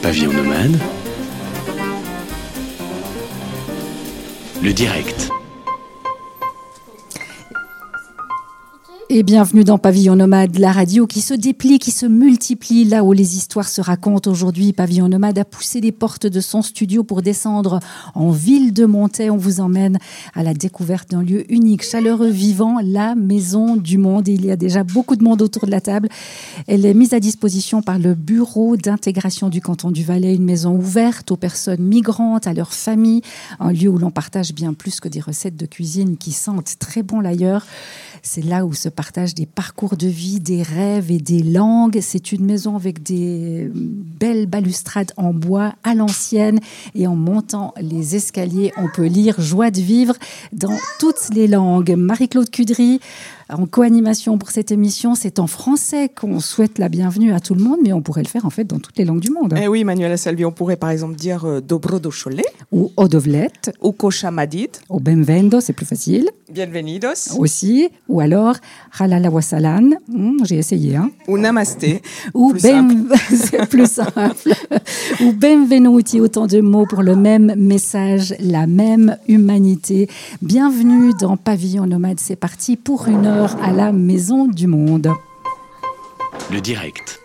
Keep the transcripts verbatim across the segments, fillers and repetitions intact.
Pavillon Nomade, le direct. Et bienvenue dans Pavillon Nomade, la radio qui se déplie, qui se multiplie, là où les histoires se racontent. Aujourd'hui, Pavillon Nomade a poussé les portes de son studio pour descendre en ville de Montaix. On vous emmène à la découverte d'un lieu unique, chaleureux, vivant, la Maison du Monde. Et il y a déjà beaucoup de monde autour de la table. Elle est mise à disposition par le Bureau d'intégration du canton du Valais, une maison ouverte aux personnes migrantes, à leurs familles, un lieu où l'on partage bien plus que des recettes de cuisine qui sentent très bon l'ailleurs. C'est là où se partagent des parcours de vie, des rêves et des langues. C'est une maison avec des belles balustrades en bois à l'ancienne. Et en montant les escaliers, on peut lire « Joie de vivre » dans toutes les langues. Marie-Claude Cudry, en co-animation pour cette émission, c'est en français qu'on souhaite la bienvenue à tout le monde, mais on pourrait le faire en fait dans toutes les langues du monde. Eh oui, Manuela Salvi, on pourrait par exemple dire euh, Dobro došli, ou Odovlet, ou Koshamadid, ou Benvendo, c'est plus facile. Bienvenidos. Aussi, ou alors Halala Wasalan, mmh, j'ai essayé. Hein. Ou Namasté, ou plus ben... simple. c'est plus simple. Ou Benvenuti, autant de mots pour le même message, la même humanité. Bienvenue dans Pavillon Nomade, c'est parti pour une heure à la Maison du Monde. Le direct.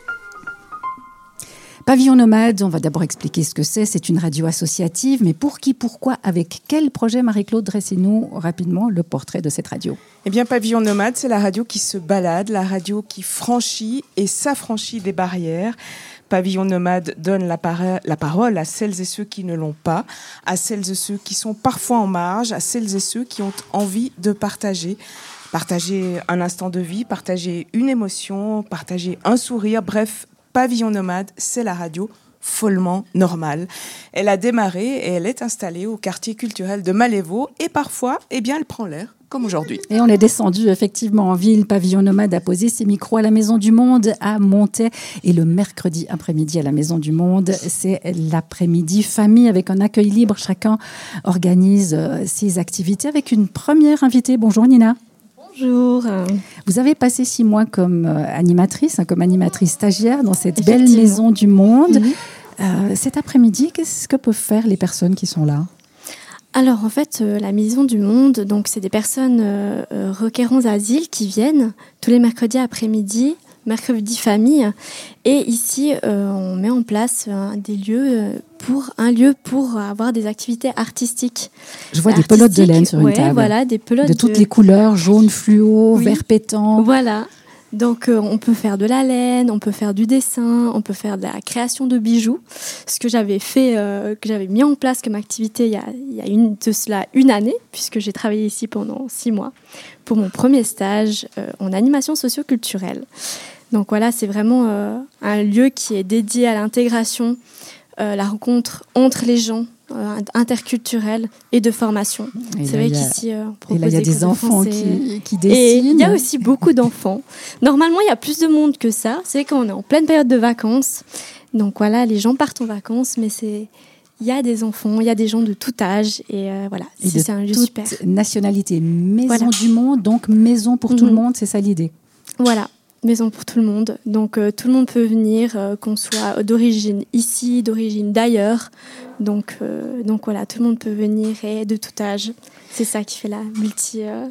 Pavillon Nomade, on va d'abord expliquer ce que c'est. C'est une radio associative, mais pour qui, pourquoi, avec quel projet, Marie-Claude? Dressez-nous rapidement le portrait de cette radio. Eh bien, Pavillon Nomade, c'est la radio qui se balade, la radio qui franchit et s'affranchit des barrières. Pavillon Nomade donne la, para- la parole à celles et ceux qui ne l'ont pas, à celles et ceux qui sont parfois en marge, à celles et ceux qui ont envie de partager. Partager un instant de vie, partager une émotion, partager un sourire, bref, Pavillon Nomade, c'est la radio follement normale. Elle a démarré et elle est installée au quartier culturel de Malévo et parfois, eh bien, elle prend l'air, comme aujourd'hui. Et on est descendu effectivement en ville. Pavillon Nomade a posé ses micros à la Maison du Monde à Montaix. Et le mercredi après-midi à la Maison du Monde, c'est l'après-midi famille avec un accueil libre. Chacun organise ses activités avec une première invitée. Bonjour Nina. Bonjour. Vous avez passé six mois comme euh, animatrice, hein, comme animatrice stagiaire dans cette belle Maison du Monde. Mm-hmm. Euh, cet après-midi, qu'est-ce que peuvent faire les personnes qui sont là ? Alors en fait, euh, la Maison du Monde, donc c'est des personnes euh, euh, requérants asile qui viennent tous les mercredis après-midi, mercredi famille. Et ici, euh, on met en place euh, des lieux euh, pour un lieu pour avoir des activités artistiques. Je vois des pelotes de laine sur une ouais, table. Voilà, des pelotes de toutes de... les couleurs, jaune fluo, oui. vert pétant. Voilà. Donc, euh, on peut faire de la laine, on peut faire du dessin, on peut faire de la création de bijoux. Ce que j'avais fait, euh, que j'avais mis en place comme activité il y a, il y a une, de cela une année, puisque j'ai travaillé ici pendant six mois pour mon premier stage euh, en animation socio-culturelle. Donc voilà, c'est vraiment euh, un lieu qui est dédié à l'intégration, euh, la rencontre entre les gens, euh, interculturelle et de formation. Et c'est là, vrai a, qu'ici, euh, on propose et là, il y a des, des enfants qui, qui dessinent. Et il y a aussi beaucoup d'enfants. Normalement, il y a plus de monde que ça. C'est qu'on est en pleine période de vacances. Donc voilà, les gens partent en vacances, mais c'est... Il y a des enfants, il y a des gens de tout âge. Et euh, voilà, et c'est, c'est un lieu super. Nationalité, Maison voilà. du Monde, donc maison pour mm-hmm. tout le monde, c'est ça l'idée. Voilà. Maison pour tout le monde. Donc, euh, tout le monde peut venir, euh, qu'on soit d'origine ici, d'origine d'ailleurs. Donc, euh, donc voilà, tout le monde peut venir et de tout âge. C'est ça qui fait la multi... Euh...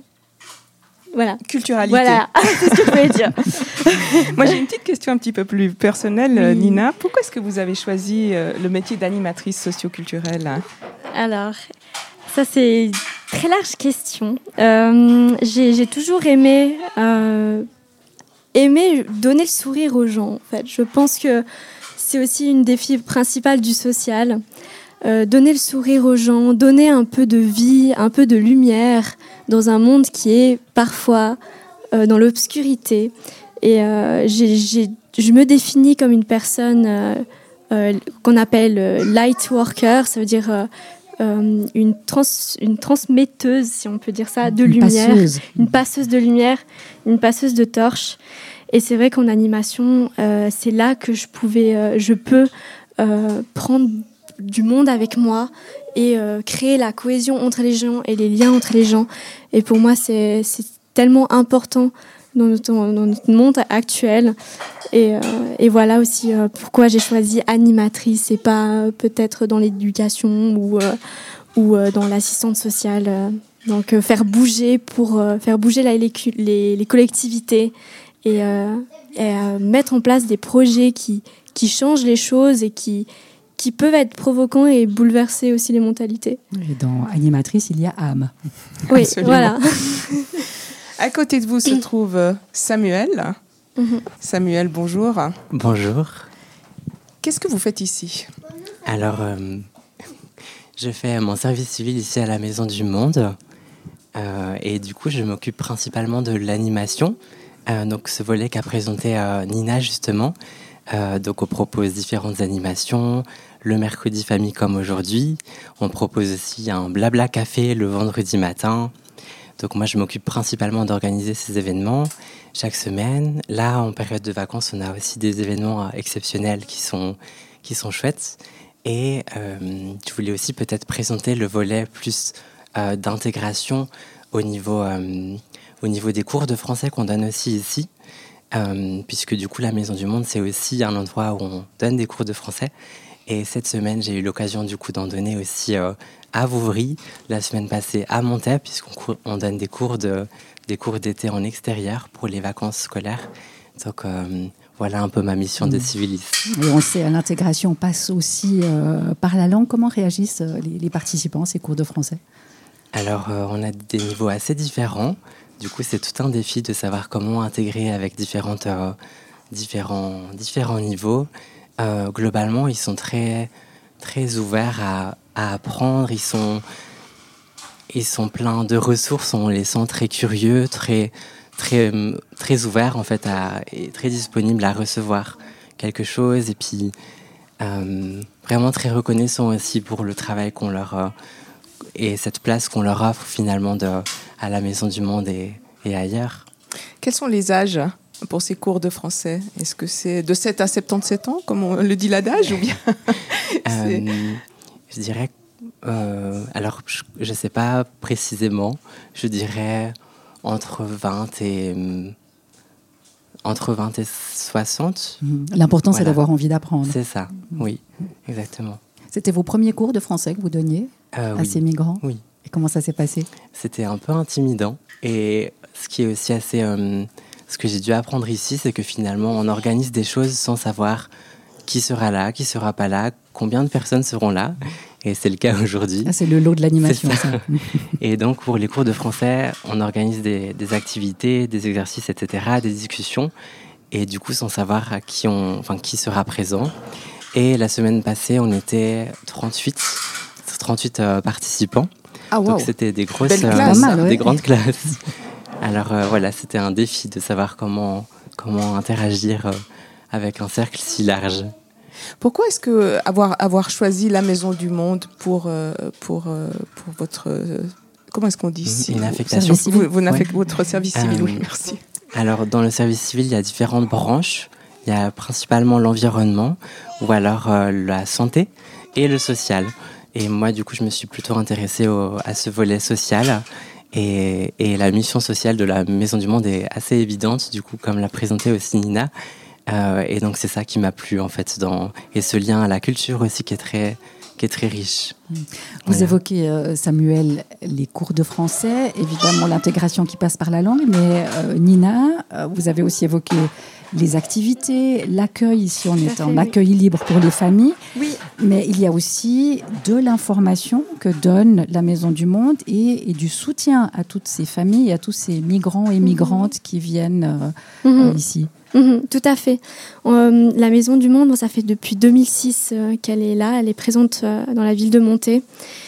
Voilà. Culturalité. Voilà, c'est ce que je voulais dire. Moi, j'ai une petite question un petit peu plus personnelle, oui. Nina. Pourquoi est-ce que vous avez choisi euh, le métier d'animatrice socio-culturelle ? Alors, ça, c'est une très large question. Euh, j'ai, j'ai toujours aimé... Euh, aimer donner le sourire aux gens, en fait. Je pense que c'est aussi une des défis principales du social. Euh, donner le sourire aux gens, donner un peu de vie, un peu de lumière dans un monde qui est parfois euh, dans l'obscurité. Et euh, j'ai, j'ai, je me définis comme une personne euh, euh, qu'on appelle euh, light worker, ça veut dire... Euh, Euh, une, trans, une transmetteuse, si on peut dire ça, de une lumière. Passeuse. Une passeuse de lumière, une passeuse de torches. Et c'est vrai qu'en animation, euh, c'est là que je, pouvais, euh, je peux euh, prendre du monde avec moi et euh, créer la cohésion entre les gens et les liens entre les gens. Et pour moi, c'est, c'est tellement important dans notre, dans notre monde actuel. Et, euh, et voilà aussi euh, pourquoi j'ai choisi animatrice et pas euh, peut-être dans l'éducation ou, euh, ou euh, dans l'assistante sociale. Euh, donc euh, faire bouger pour euh, faire bouger la, les, les, les collectivités et, euh, et euh, mettre en place des projets qui, qui changent les choses et qui, qui peuvent être provocants et bouleverser aussi les mentalités. Et dans animatrice, il y a âme. Oui, Absolument. voilà. À côté de vous se trouve Samuel. Mm-hmm. Samuel, bonjour. Bonjour. Qu'est-ce que vous faites ici ? Alors, euh, je fais mon service civil ici à la Maison du Monde. Euh, et du coup, je m'occupe principalement de l'animation. Euh, donc, ce volet qu'a présenté euh, Nina, justement. Euh, donc, on propose différentes animations. Le mercredi famille comme aujourd'hui. On propose aussi un blabla café le vendredi matin. Donc, moi, je m'occupe principalement d'organiser ces événements chaque semaine. Là, en période de vacances, on a aussi des événements euh, exceptionnels qui sont, qui sont chouettes. Et euh, je voulais aussi peut-être présenter le volet plus euh, d'intégration au niveau, euh, au niveau des cours de français qu'on donne aussi ici. Euh, puisque du coup, la Maison du Monde, c'est aussi un endroit où on donne des cours de français. Et cette semaine, j'ai eu l'occasion du coup d'en donner aussi euh, à Vouvry, la semaine passée à Montaix, puisqu'on cour- on donne des cours, de, des cours d'été en extérieur pour les vacances scolaires. Donc euh, voilà un peu ma mission de civiliste. Et on sait, l'intégration passe aussi euh, par la langue. Comment réagissent les, les participants à ces cours de français ? Alors, euh, on a des niveaux assez différents. Du coup, c'est tout un défi de savoir comment intégrer avec différentes, euh, différents, différents niveaux. Euh, globalement, ils sont très, très ouverts à, à apprendre. Ils sont, ils sont pleins de ressources. On les sent très curieux, très, très, très ouverts en fait, à, et très disponibles à recevoir quelque chose. Et puis, euh, vraiment très reconnaissants aussi pour le travail qu'on leur euh, et cette place qu'on leur offre finalement de, à la Maison du Monde et, et ailleurs. Quels sont les âges pour ces cours de français ? Est-ce que c'est de sept à soixante-dix-sept ans, comme on le dit l'adage, ou bien euh, Je dirais, euh, alors je ne sais pas précisément, je dirais entre vingt et, entre vingt et soixante. L'important, Voilà. c'est d'avoir envie d'apprendre. C'est ça, oui, exactement. C'était vos premiers cours de français que vous donniez Euh, à oui. ces migrants ? Oui. Et comment ça s'est passé ? C'était un peu intimidant. Et ce qui est aussi assez... Euh, ce que j'ai dû apprendre ici, c'est que finalement, on organise des choses sans savoir qui sera là, qui sera pas là, combien de personnes seront là. Et c'est le cas aujourd'hui. Ah, c'est le lot de l'animation, C'est ça. ça. Et donc, pour les cours de français, on organise des, des activités, des exercices, et cetera, des discussions. Et du coup, sans savoir à qui, on, enfin, qui sera présent. Et la semaine passée, on était trente-huit, trente-huit euh, participants. Ah, wow. Donc c'était des grosses, Belle euh, classe. Pas mal, ouais. des grandes classes. Alors euh, voilà, c'était un défi de savoir comment, comment interagir euh, avec un cercle si large. Pourquoi est-ce que avoir, avoir choisi la Maison du Monde pour, euh, pour, euh, pour votre... euh, comment est-ce qu'on dit ici Une affectation. Service civil. Vous, vous n'affect- Ouais. Votre service civil, Euh, oui, merci. Alors dans le service civil, il y a différentes branches. Il y a principalement l'environnement ou alors euh, la santé et le social. Et moi, du coup, je me suis plutôt intéressée au, à ce volet social. Et, et la mission sociale de la Maison du Monde est assez évidente, du coup, comme l'a présenté aussi Nina. Euh, et donc, c'est ça qui m'a plu, en fait. Dans, et ce lien à la culture aussi qui est très, qui est très riche. Vous Voilà. évoquez, euh, Samuel, les cours de français, évidemment l'intégration qui passe par la langue, mais euh, Nina, euh, vous avez aussi évoqué les activités, l'accueil. Ici, on Tout à est fait, en oui. accueil libre pour les familles, Oui. mais il y a aussi de l'information que donne la Maison du Monde et, et du soutien à toutes ces familles, à tous ces migrants et migrantes qui viennent euh, Mhm. euh, ici. Mhm, tout à fait. Euh, la Maison du Monde, bon, ça fait depuis deux mille six euh, qu'elle est là. Elle est présente euh, dans la ville de Montaix.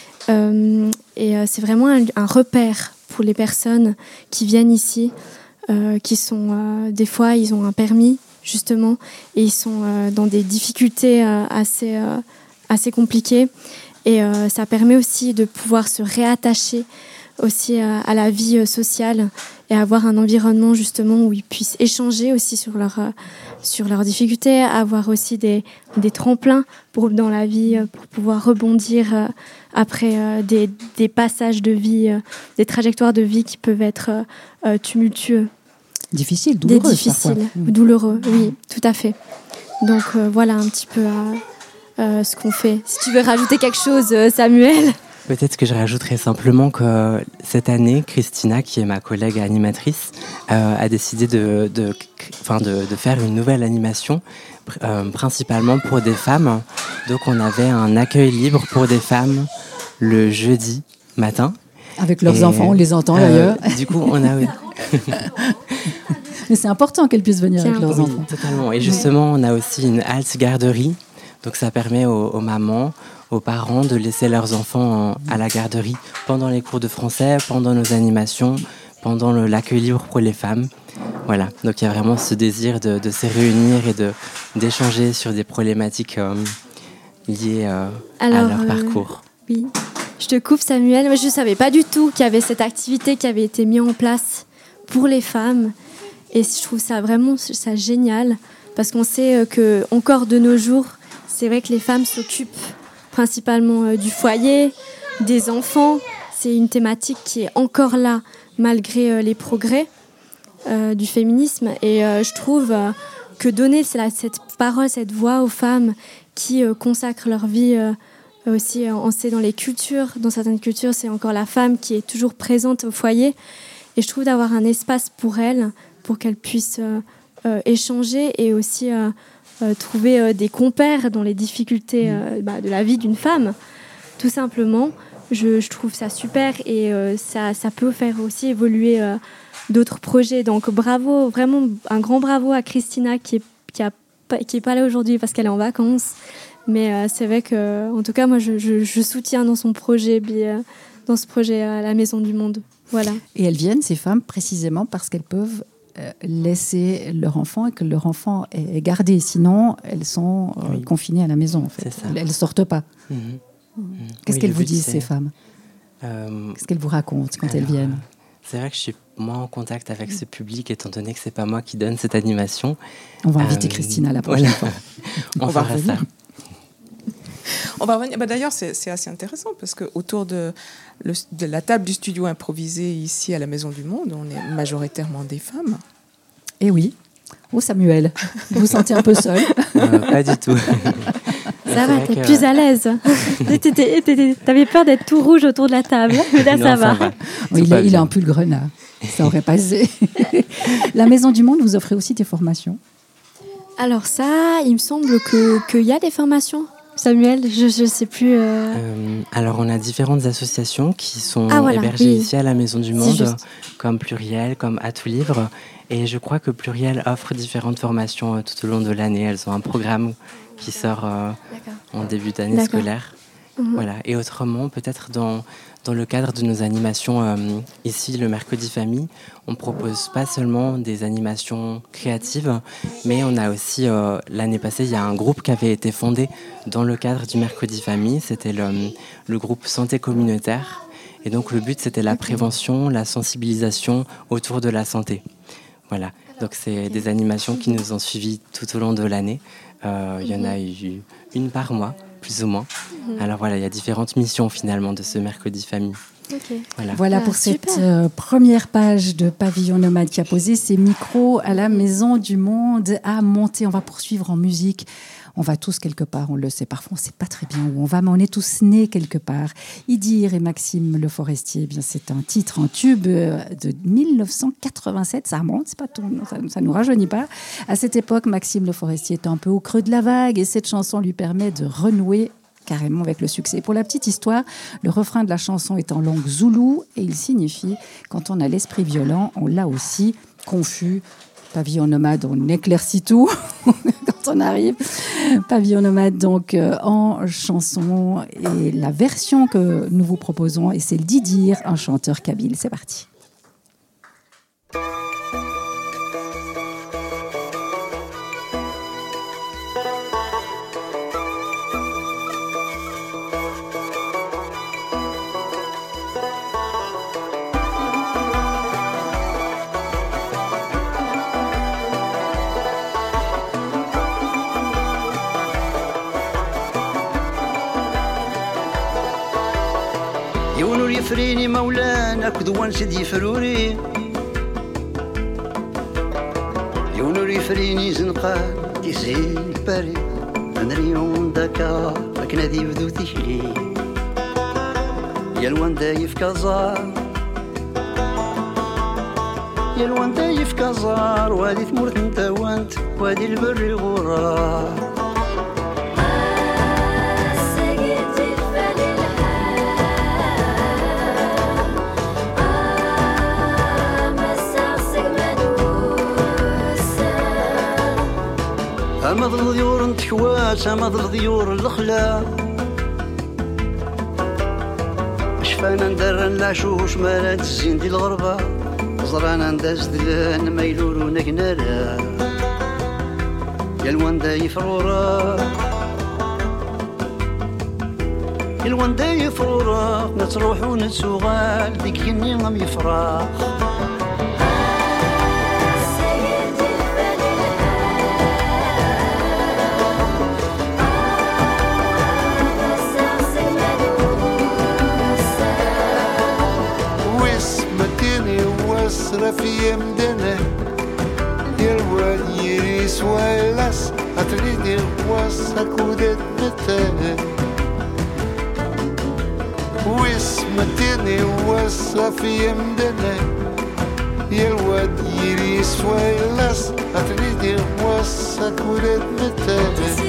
Euh, et euh, c'est vraiment un, un repère pour les personnes qui viennent ici, euh, qui sont, euh, des fois, ils ont un permis, justement, et ils sont euh, dans des difficultés euh, assez, euh, assez compliquées. Et euh, ça permet aussi de pouvoir se réattacher aussi à, à la vie euh, sociale et avoir un environnement justement où ils puissent échanger aussi sur, leur, euh, sur leurs difficultés, avoir aussi des, des tremplins pour, dans la vie euh, pour pouvoir rebondir euh, après euh, des, des passages de vie, euh, des trajectoires de vie qui peuvent être euh, tumultueux. difficiles, douloureux. Des difficiles, parfois. douloureux, oui, tout à fait. Donc euh, voilà un petit peu euh, euh, ce qu'on fait. Si tu veux rajouter quelque chose, euh, Samuel. Peut-être que je rajouterais simplement que cette année, Christina, qui est ma collègue animatrice, euh, a décidé de, de, enfin de, de faire une nouvelle animation, euh, principalement pour des femmes. Donc on avait un accueil libre pour des femmes le jeudi matin. Avec leurs Et, enfants, on les entend euh, d'ailleurs. Du coup, on a... Mais c'est important qu'elles puissent venir Tiens. avec leurs Oui, enfants. totalement. Et justement, on a aussi une halte garderie. Donc ça permet aux, aux mamans, aux parents de laisser leurs enfants en, à la garderie pendant les cours de français, pendant nos animations, pendant le, l'accueil libre pour les femmes. Voilà, donc il y a vraiment ce désir de, de se réunir et de, d'échanger sur des problématiques euh, liées euh, Alors, à leur euh, parcours. Oui, je te coupe Samuel. Moi, je ne savais pas du tout qu'il y avait cette activité qui avait été mise en place pour les femmes. Et je trouve ça vraiment ça génial parce qu'on sait que encore de nos jours, c'est vrai que les femmes s'occupent principalement euh, du foyer, des enfants. C'est une thématique qui est encore là malgré euh, les progrès euh, du féminisme. Et euh, je trouve euh, que donner la, cette parole, cette voix aux femmes qui euh, consacrent leur vie euh, aussi, euh, on sait dans les cultures, dans certaines cultures, c'est encore la femme qui est toujours présente au foyer. Et je trouve d'avoir un espace pour elles, pour qu'elles puissent euh, euh, échanger et aussi euh, euh, trouver euh, des compères dans les difficultés euh, bah, de la vie d'une femme, tout simplement. Je, je trouve ça super et euh, ça, ça peut faire aussi évoluer euh, d'autres projets. Donc bravo, vraiment un grand bravo à Christina qui est, qui a, qui est pas là aujourd'hui parce qu'elle est en vacances. Mais euh, c'est vrai que, en tout cas, moi, je, je, je soutiens dans son projet, euh, dans ce projet à la Maison du Monde. Voilà. Et elles viennent, ces femmes, précisément parce qu'elles peuvent euh, laisser leur enfant et que leur enfant est gardé. Sinon, elles sont euh, Oui. confinées à la maison, en fait. C'est ça. Elles ne sortent pas. Mhm. Qu'est-ce Oui, qu'elles le vous but, disent, c'est- ces femmes? Euh, Qu'est-ce qu'elles vous racontent quand elles Alors, viennent? C'est vrai que je suis moins en contact avec ce public étant donné que c'est pas moi qui donne cette animation. On va inviter Euh, Christina la prochaine voilà. fois. On, On va fera revenir. ça. On va revenir. Bah, d'ailleurs, c'est, c'est assez intéressant parce que autour de, le- de la table du studio improvisé ici à la Maison du Monde, on est majoritairement des femmes. Eh oui. Oh, Samuel, vous vous sentez un peu seul? Euh, pas du tout. Ça va, t'es plus à l'aise. T'étais- t'étais- T'avais peur d'être tout rouge autour de la table. Mais là, Non, ça va. Oui, il, Tout a, va il a bien. un pull grenat. Ça aurait passé. La Maison du Monde, vous offrez aussi des formations? Alors ça, il me semble que qu'il y a des formations. Samuel, je ne sais plus. euh, Euh, alors, on a différentes associations qui sont Ah, voilà, hébergées oui. ici à la Maison du C'est Monde, juste. comme Pluriel, comme À tout livre. Et je crois que Pluriel offre différentes formations euh, tout au long de l'année. Elles ont un programme qui sort euh, D'accord. en début d'année D'accord. scolaire. Mhm. Voilà. Et autrement, peut-être dans, dans le cadre de nos animations euh, ici, le Mercredi Famille, on propose pas seulement des animations créatives, mais on a aussi, euh, l'année passée, il y a un groupe qui avait été fondé dans le cadre du Mercredi Famille. C'était le, le groupe Santé Communautaire. Et donc, le but, c'était la prévention, la sensibilisation autour de la santé. Voilà. Donc, c'est des animations qui nous ont suivis tout au long de l'année. Euh, il y en a eu une par mois, plus ou moins. Alors voilà, il y a différentes missions finalement de ce Mercredi Famille. Ok. Voilà. Voilà Ah, pour super. cette euh, première page de Pavillon Nomade qui a posé ses micros à la Maison du Monde à monter. On va poursuivre en musique. On va tous quelque part, on le sait. Parfois, on ne sait pas très bien où on va, mais on est tous nés quelque part. Idir et Maxime Le Forestier, eh bien, c'est un titre, un tube euh, de dix-neuf cent quatre-vingt-sept. Ça remonte, c'est pas tout, ça ne nous rajeunit pas. À cette époque, Maxime Le Forestier était un peu au creux de la vague et cette chanson lui permet de renouer carrément avec le succès. Pour la petite histoire, le refrain de la chanson est en langue zoulou et il signifie « Quand on a l'esprit violent, on l'a aussi confus ». Pavillon Nomade, on éclaircit tout quand on arrive. Pavillon Nomade, donc, euh, en chanson. Et la version que nous vous proposons est celle d'Idir, un chanteur kabyle. C'est parti. يونور يفريني مولانا كذوان شدي فروري يونوري فريني زنقان تيسين باري نريون داكا لكن هذي بدو تشلي يا الوان دايف كازار يا الوان دايف كازار وهذه ثمورت انت وانت وهذه البر غرار أما ضيور نتحواس أما ضيور الخلا شفانا ندر نعشوش مالات الزين دي الغربة زرانا نداز دلان ما يلولونا كنالا يا الوان دايف رورا يا الوان دايف رورا نتروحو نتسوغال ديك يني غم يفراق في يمدنا يا الواد يريس ويلاس أتريد واسك ودت متانا واسمتني واسا في يمدنا يا الواد يريس ويلاس أتريد واسك ودت متانا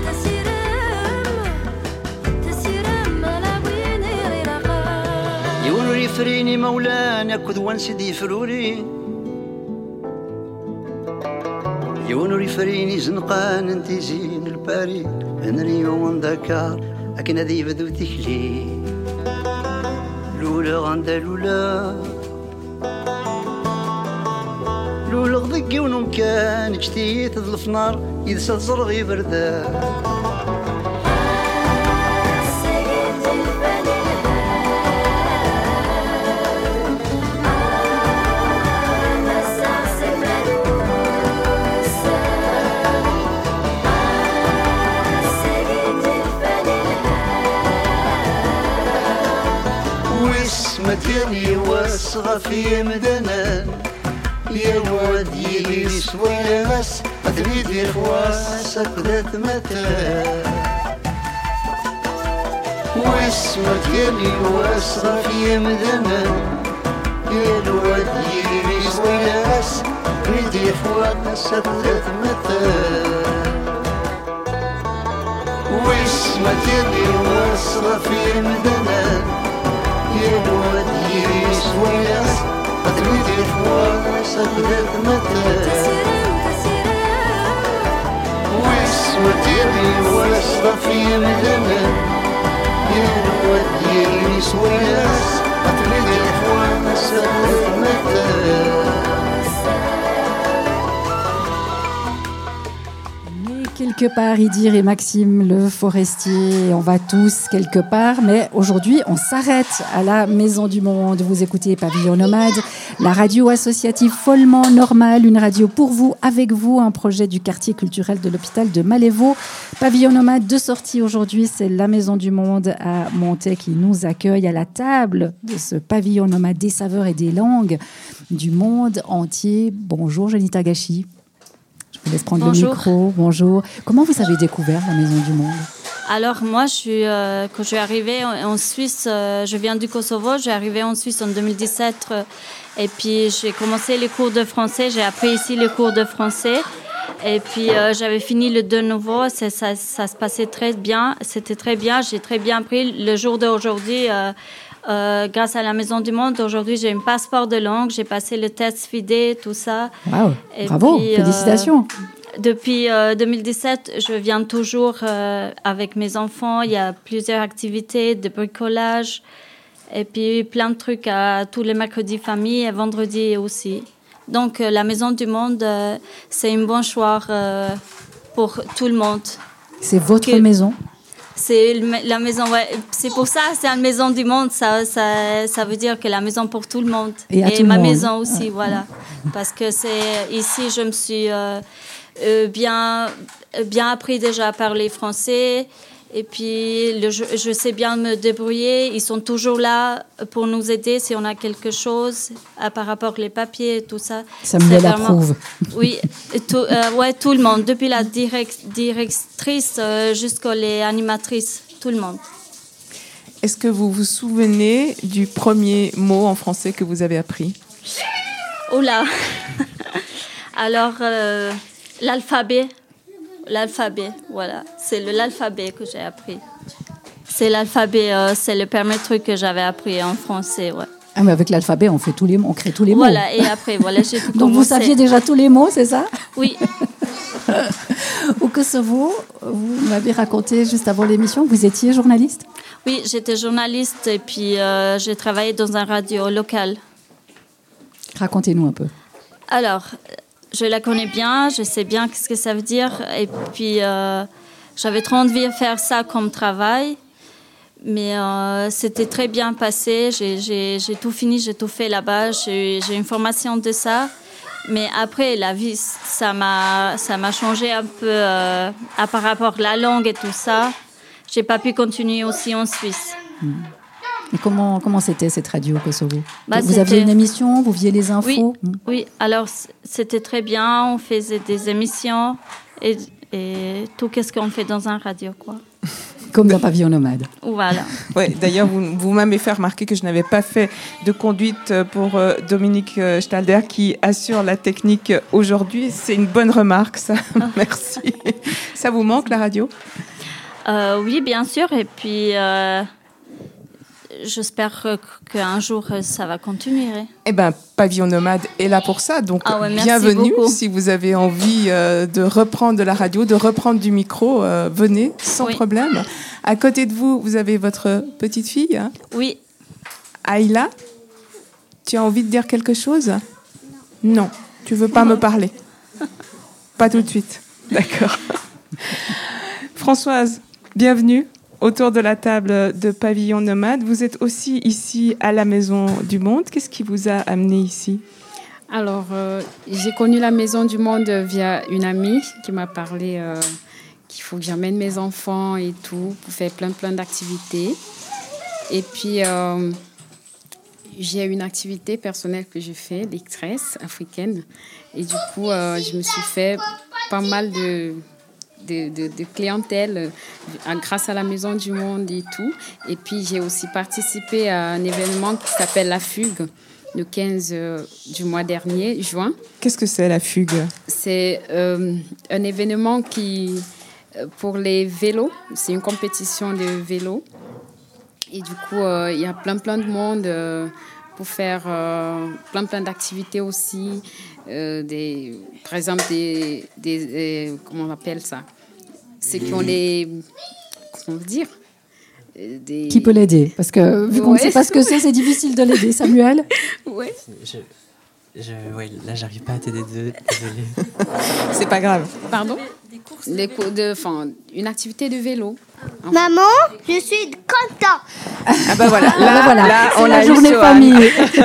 فريني مولانا كذوان سيدي فروري يونوري فريني زنقان انتي زين الباري انريون داكار لكن هذي بدو تكلي لولا غندا لولا لولا غضقي ونوم كان جتي تظلف نار يدسل زرغي بردا متيني واسغى في مدنا يا الواد يليس وياس أتريد خواسك ذات متى واسمك يلي واسغى في مدنا يا الواد يليس وياس أتريد خواسك ذات متى واسمك يلي واسغى في مدنا يا الواد يريس وياس أتريد خواسك ذات متى واسمك يلي واسغى في مدنا يا الواد يريس وياس أتريد خواسك ذات متى Quelque part, Idir et Maxime Le Forestier, on va tous quelque part, mais aujourd'hui, on s'arrête à la Maison du Monde. Vous écoutez Pavillon Nomade, la radio associative follement normale, une radio pour vous, avec vous, un projet du quartier culturel de l'hôpital de Malévo. Pavillon Nomade de sortie aujourd'hui, c'est la Maison du Monde à Montaix qui nous accueille à la table de ce Pavillon Nomade des saveurs et des langues du monde entier. Bonjour, Jenny Tagashi. Je vous laisse prendre Bonjour. le micro. Bonjour. Comment vous avez découvert la Maison du Monde ? Alors moi, je suis, euh, quand je suis arrivée en, en Suisse, euh, je viens du Kosovo, je suis arrivée en Suisse en deux mille dix-sept euh, et puis j'ai commencé les cours de français, j'ai appris ici les cours de français et puis euh, j'avais fini le de nouveau, ça, ça, ça se passait très bien, c'était très bien, j'ai très bien appris. Le jour d'aujourd'hui, euh, Euh, grâce à la Maison du Monde, aujourd'hui j'ai un passeport de langue, j'ai passé le test F I D E, tout ça. Wow, bravo, puis, félicitations. Euh, depuis euh, deux mille dix-sept, je viens toujours euh, avec mes enfants. Il y a plusieurs activités de bricolage et puis plein de trucs à tous les mercredis famille et vendredi aussi. Donc euh, la Maison du Monde, euh, c'est un bon choix euh, pour tout le monde. C'est votre que, maison ? C'est la maison, ouais. C'est pour ça, c'est la Maison du Monde. Ça, ça, ça veut dire que la maison pour tout le monde. Et, et tout ma le monde. maison aussi, voilà. Parce que c'est ici, je me suis euh, euh, bien, bien appris déjà à parler français. Et puis, le, je, je sais bien me débrouiller. Ils sont toujours là pour nous aider si on a quelque chose à, par rapport aux papiers et tout ça. Samuel approuve. Oui, tout, euh, ouais, tout le monde, depuis la direct, directrice euh, jusqu'aux les animatrices, tout le monde. Est-ce que vous vous souvenez du premier mot en français que vous avez appris? Oh là. Alors, euh, l'alphabet. L'alphabet, voilà. C'est le, l'alphabet que j'ai appris. C'est l'alphabet, euh, c'est le premier truc que j'avais appris en français, ouais. Ah, mais avec l'alphabet, on fait tous les mots, on crée tous les voilà, mots. Voilà, et après, voilà, j'ai tout Donc commencé. vous saviez déjà tous les mots, c'est ça? Oui. Au Kosovo, vous m'avez raconté juste avant l'émission, vous étiez journaliste? Oui, j'étais journaliste et puis euh, j'ai travaillé dans un radio local. Racontez-nous un peu. Alors, je la connais bien, je sais bien ce que ça veut dire. Et puis, euh, j'avais trop envie de faire ça comme travail. Mais euh, c'était très bien passé. J'ai, j'ai, j'ai tout fini, j'ai tout fait là-bas. J'ai, j'ai une formation de ça. Mais après, la vie, ça m'a, ça m'a changé un peu euh, à par rapport à la langue et tout ça. Je n'ai pas pu continuer aussi en Suisse. Mmh. Et comment, comment c'était cette radio au Kosovo? Bah, Vous c'était... aviez une émission, vous viez les infos? Oui, mmh. oui, alors c'était très bien, on faisait des émissions et, et tout ce qu'on fait dans un radio, quoi. Comme dans Pavillon Nomade. Voilà. Ouais, d'ailleurs, vous, vous m'avez fait remarquer que je n'avais pas fait de conduite pour euh, Dominique Stalder qui assure la technique aujourd'hui. C'est une bonne remarque, ça. Merci. Ça vous manque, la radio? euh, Oui, bien sûr. Et puis... Euh... J'espère qu'un jour, ça va continuer. Eh bien, Pavillon Nomade est là pour ça. Donc, ah ouais, bienvenue. Beaucoup. Si vous avez envie euh, de reprendre de la radio, de reprendre du micro, euh, venez sans oui. problème. À côté de vous, vous avez votre petite fille. Hein? Oui. Aïla, tu as envie de dire quelque chose? Non. Non. Tu veux pas me parler? Pas tout de suite. D'accord. Françoise, bienvenue autour de la table de Pavillon Nomade. Vous êtes aussi ici à la Maison du Monde. Qu'est-ce qui vous a amené ici? Alors, euh, j'ai connu la Maison du Monde via une amie qui m'a parlé euh, qu'il faut que j'amène mes enfants et tout pour faire plein, plein d'activités. Et puis, euh, j'ai une activité personnelle que je fais, lectrice africaine. Et du coup, euh, je me suis fait pas mal de... De, de, de clientèle euh, grâce à la Maison du Monde et tout. Et puis, j'ai aussi participé à un événement qui s'appelle La Fugue, le quinze euh, du mois dernier, juin. Qu'est-ce que c'est, La Fugue? C'est euh, un événement qui, pour les vélos, c'est une compétition de vélos. Et du coup, euh, il y a plein, plein de monde euh, pour faire euh, plein, plein d'activités aussi. Euh, des, par exemple, des, des, des... Comment on appelle ça? Ceux qui ont les... Comment dire? Des... Qui peut l'aider? Parce que vu qu'on ouais. ne sait pas ce que c'est, c'est difficile de l'aider. Samuel? Oui. Je, je, ouais, là, j'arrive pas à t'aider. Désolée. C'est pas grave. Pardon? Des courses de vélo. De, enfin, une activité de vélo. Enfin. Maman, je suis content. Ah ben voilà, là, ah ben voilà. là c'est on la a journée famille.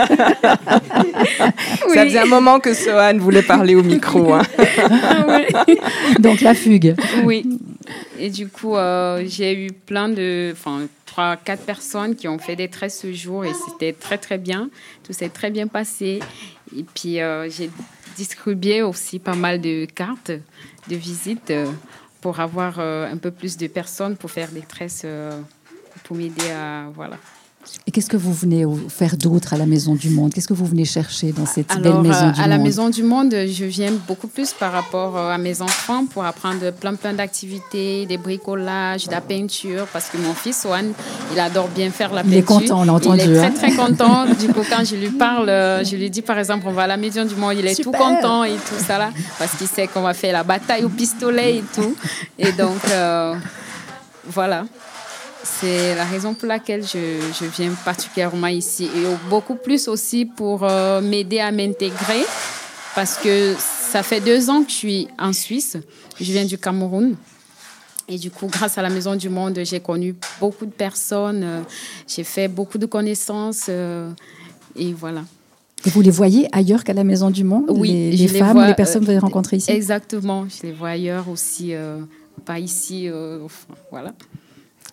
Oui. Ça faisait un moment que Sohan voulait parler au micro. Hein. Oui. Donc la fugue. Oui. Et du coup, euh, j'ai eu plein de, enfin, trois, quatre personnes qui ont fait des traits ce jour et c'était très très bien. Tout s'est très bien passé. Et puis euh, j'ai distribué aussi pas mal de cartes de visite. Euh, pour avoir euh, un peu plus de personnes pour faire des tresses, euh, pour m'aider à... Voilà. Et qu'est-ce que vous venez faire d'autre à la Maison du Monde? Qu'est-ce que vous venez chercher dans cette Alors, belle Maison euh, du Monde? À la Maison du Monde, je viens beaucoup plus par rapport à mes enfants pour apprendre plein, plein d'activités, des bricolages, de la peinture, parce que mon fils, Owen, il adore bien faire la il peinture. Il est content, on l'a entendu. Il est très, hein. très content. Du coup, quand je lui parle, je lui dis, par exemple, on va à la Maison du Monde, il est Super. tout content et tout ça là, parce qu'il sait qu'on va faire la bataille au pistolet et tout. Et donc, euh, voilà. C'est la raison pour laquelle je, je viens particulièrement ici. Et beaucoup plus aussi pour euh, m'aider à m'intégrer. Parce que ça fait deux ans que je suis en Suisse. Je viens du Cameroun. Et du coup, grâce à la Maison du Monde, j'ai connu beaucoup de personnes. Euh, j'ai fait beaucoup de connaissances. Euh, et voilà. Et vous les voyez ailleurs qu'à la Maison du Monde? Oui. Les, les les femmes vois, ou les personnes que vous avez euh, rencontrées ici? Exactement. Je les vois ailleurs aussi. Euh, pas ici. Euh, enfin, voilà.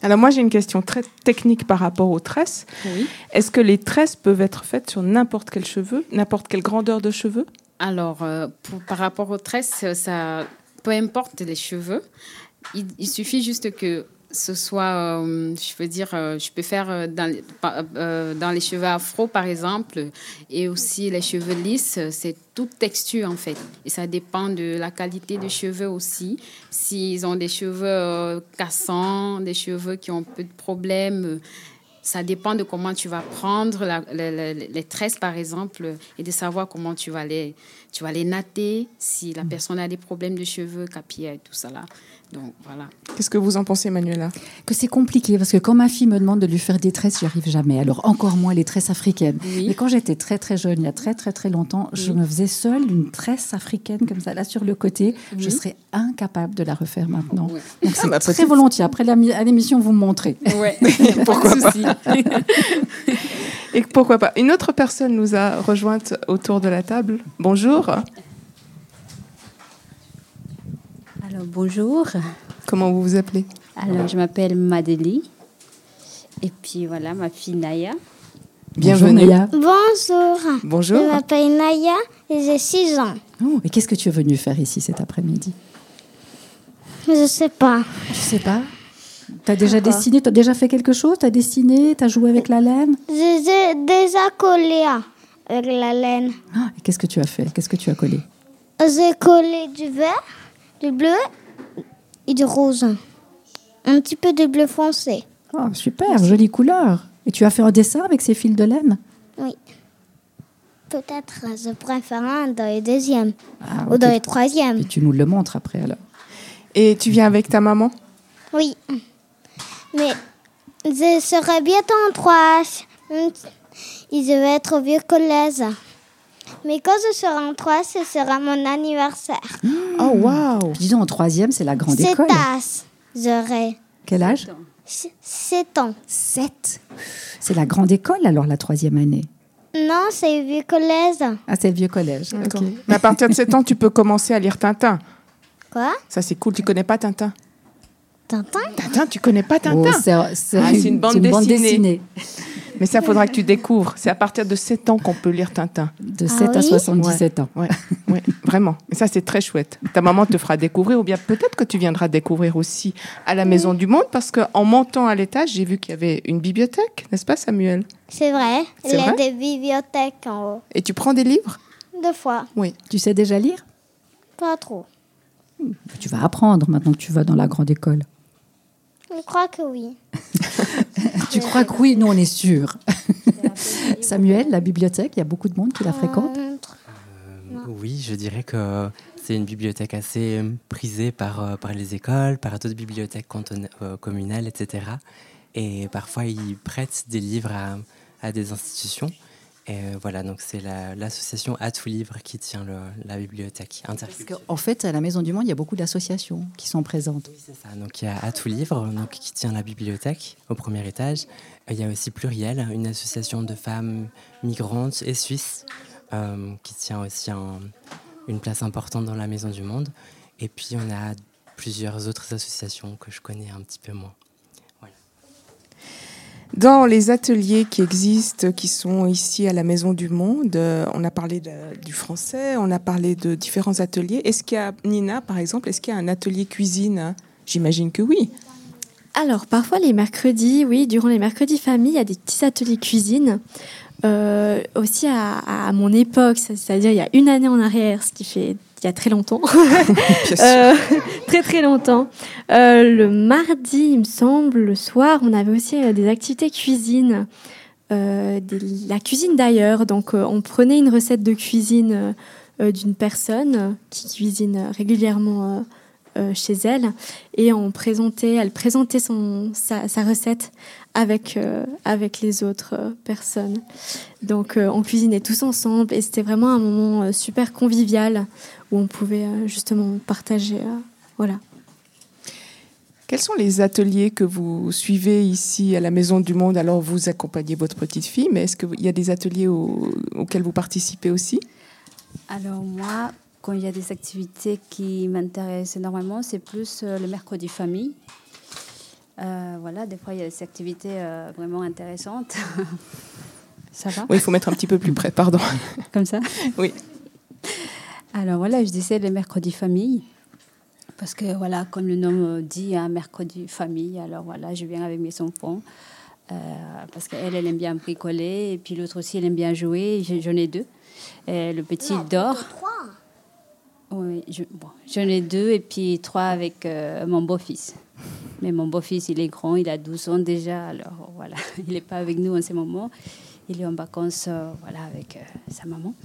Alors moi j'ai une question très technique par rapport aux tresses. Oui. Est-ce que les tresses peuvent être faites sur n'importe quel cheveu, n'importe quelle grandeur de cheveux? Alors, euh, pour, par rapport aux tresses, ça, peu importe les cheveux, il, il suffit juste que ce soit, euh, je veux dire, euh, je peux faire dans, euh, dans les cheveux afro, par exemple, et aussi les cheveux lisses, c'est toute texture, en fait. Et ça dépend de la qualité des cheveux aussi. S'ils ont des cheveux euh, cassants, des cheveux qui ont peu de problèmes, ça dépend de comment tu vas prendre la, la, la, les tresses, par exemple, et de savoir comment tu vas les, tu vas les natter, si la personne a des problèmes de cheveux, capillaires et tout ça là. Donc, voilà. Qu'est-ce que vous en pensez, Manuela? Que c'est compliqué, parce que quand ma fille me demande de lui faire des tresses, j'y arrive jamais. Alors, encore moins les tresses africaines. Oui. Mais quand j'étais très, très jeune, il y a très, très, très longtemps, oui. je me faisais seule une tresse africaine, comme ça, là, sur le côté. Oui. Je serais incapable de la refaire maintenant. Oui. Donc, c'est ah, très petite... volontiers. Après l'émission, vous me montrez. Oui, pourquoi pas. Et pourquoi pas. Une autre personne nous a rejointe autour de la table. Bonjour. Alors, bonjour. Comment vous vous appelez? Alors, je m'appelle Madélie. Et puis, voilà, ma fille Naya. Bienvenue. Bonjour, Naya. Bonjour. Bonjour. Je m'appelle Naya et j'ai six ans. Oh, et qu'est-ce que tu es venue faire ici cet après-midi? Je ne sais pas. Je ne sais pas. Tu as déjà Pourquoi? dessiné, tu as déjà fait quelque chose? Tu as dessiné, tu as joué avec la laine? J'ai déjà collé avec la laine. Ah, et qu'est-ce que tu as fait? Qu'est-ce que tu as collé? J'ai collé du vert, du bleu et du rose. Un petit peu de bleu foncé. Oh, super, jolie couleur. Et tu as fait un dessin avec ces fils de laine? Oui. Peut-être je préfère un dans les deuxièmes ah, ou okay. dans les troisièmes. Et tu nous le montres après alors. Et tu viens avec ta maman? Oui. Mais je serai bientôt en trois. Et je vais être au vieux collège. Mais quand je serai en trois, ce sera mon anniversaire. Mmh. Oh, waouh! Disons, en troisième, c'est la grande école. Sept j'aurai. Quel âge? Sept ans. Sept? C'est la grande école, alors, la troisième année? Non, c'est le vieux collège. Ah, c'est le vieux collège. D'accord. Okay. Mais à partir de sept ans, tu peux commencer à lire Tintin. Quoi? Ça, c'est cool. Tu connais pas Tintin? Tintin? Tintin, tu connais pas Tintin? Oh, c'est, c'est, ah, c'est une bande, une dessinée. bande dessinée. Mais ça, il faudra que tu découvres. C'est à partir de sept ans qu'on peut lire Tintin. De sept ah, à oui? soixante-dix-sept ouais. ans. Oui, ouais, vraiment. Et ça, c'est très chouette. Ta maman te fera découvrir, ou bien peut-être que tu viendras découvrir aussi à la Maison du Monde, parce qu'en montant à l'étage, j'ai vu qu'il y avait une bibliothèque, n'est-ce pas, Samuel? C'est vrai. C'est Il y a vrai? des bibliothèques en haut. Et tu prends des livres? Deux fois. Oui. Tu sais déjà lire? Pas trop. Tu vas apprendre maintenant que tu vas dans la grande école. Je crois que oui. Tu crois que oui? Nous, on est sûrs. Samuel, la bibliothèque, il y a beaucoup de monde qui la fréquente? euh, Oui, je dirais que c'est une bibliothèque assez prisée par, par les écoles, par d'autres bibliothèques canton- euh, communales, et cetera. Et parfois, ils prêtent des livres à, à des institutions. Et voilà, donc c'est la, l'association À Tout Livre qui tient le, la bibliothèque interculturelle. En fait, à la Maison du Monde, il y a beaucoup d'associations qui sont présentes. Oui, c'est ça. Donc il y a À Tout Livre, donc, qui tient la bibliothèque au premier étage. Il y a aussi Pluriel, une association de femmes migrantes et suisses euh, qui tient aussi un, une place importante dans la Maison du Monde. Et puis on a plusieurs autres associations que je connais un petit peu moins. Dans les ateliers qui existent, qui sont ici à la Maison du Monde, euh, on a parlé de, du français, on a parlé de différents ateliers. Est-ce qu'il y a, Nina, par exemple, est-ce qu'il y a un atelier cuisine? J'imagine que oui. Alors, parfois, les mercredis, oui, durant les mercredis famille, il y a des petits ateliers cuisine. Euh, aussi, à, à mon époque, c'est-à-dire il y a une année en arrière, ce qui fait... il y a très longtemps, euh, très très longtemps. Euh, le mardi, il me semble, le soir, on avait aussi euh, des activités cuisine, euh, des, la cuisine d'ailleurs. Donc, euh, on prenait une recette de cuisine euh, d'une personne qui cuisine régulièrement euh, euh, chez elle, et on présentait, elle présentait son sa, sa recette avec euh, avec les autres euh, personnes. Donc, euh, on cuisinait tous ensemble, et c'était vraiment un moment euh, super convivial, où on pouvait euh, justement partager. Euh, voilà. Quels sont les ateliers que vous suivez ici à la Maison du Monde? Alors, vous accompagnez votre petite fille, mais est-ce qu'il y a des ateliers au, auxquels vous participez aussi? Alors moi, quand il y a des activités qui m'intéressent énormément, c'est plus euh, le mercredi famille. Euh, voilà, des fois, il y a des activités euh, vraiment intéressantes. Ça va ? Oui, il faut mettre un petit peu plus près, pardon. Comme ça ? Oui. Alors voilà, je disais les mercredis famille. Parce que voilà, comme le nom dit, un mercredi famille. Alors voilà, je viens avec mes enfants. Euh, parce qu'elle, elle aime bien bricoler. Et puis l'autre aussi, elle aime bien jouer. J'en ai deux. Et le petit non, dort. Trois. Oui, je, bon, j'en ai deux et puis trois avec euh, mon beau-fils. Mais mon beau-fils, il est grand, il a douze ans déjà. Alors voilà, il n'est pas avec nous en ce moment. Il est en vacances euh, voilà, avec euh, sa maman.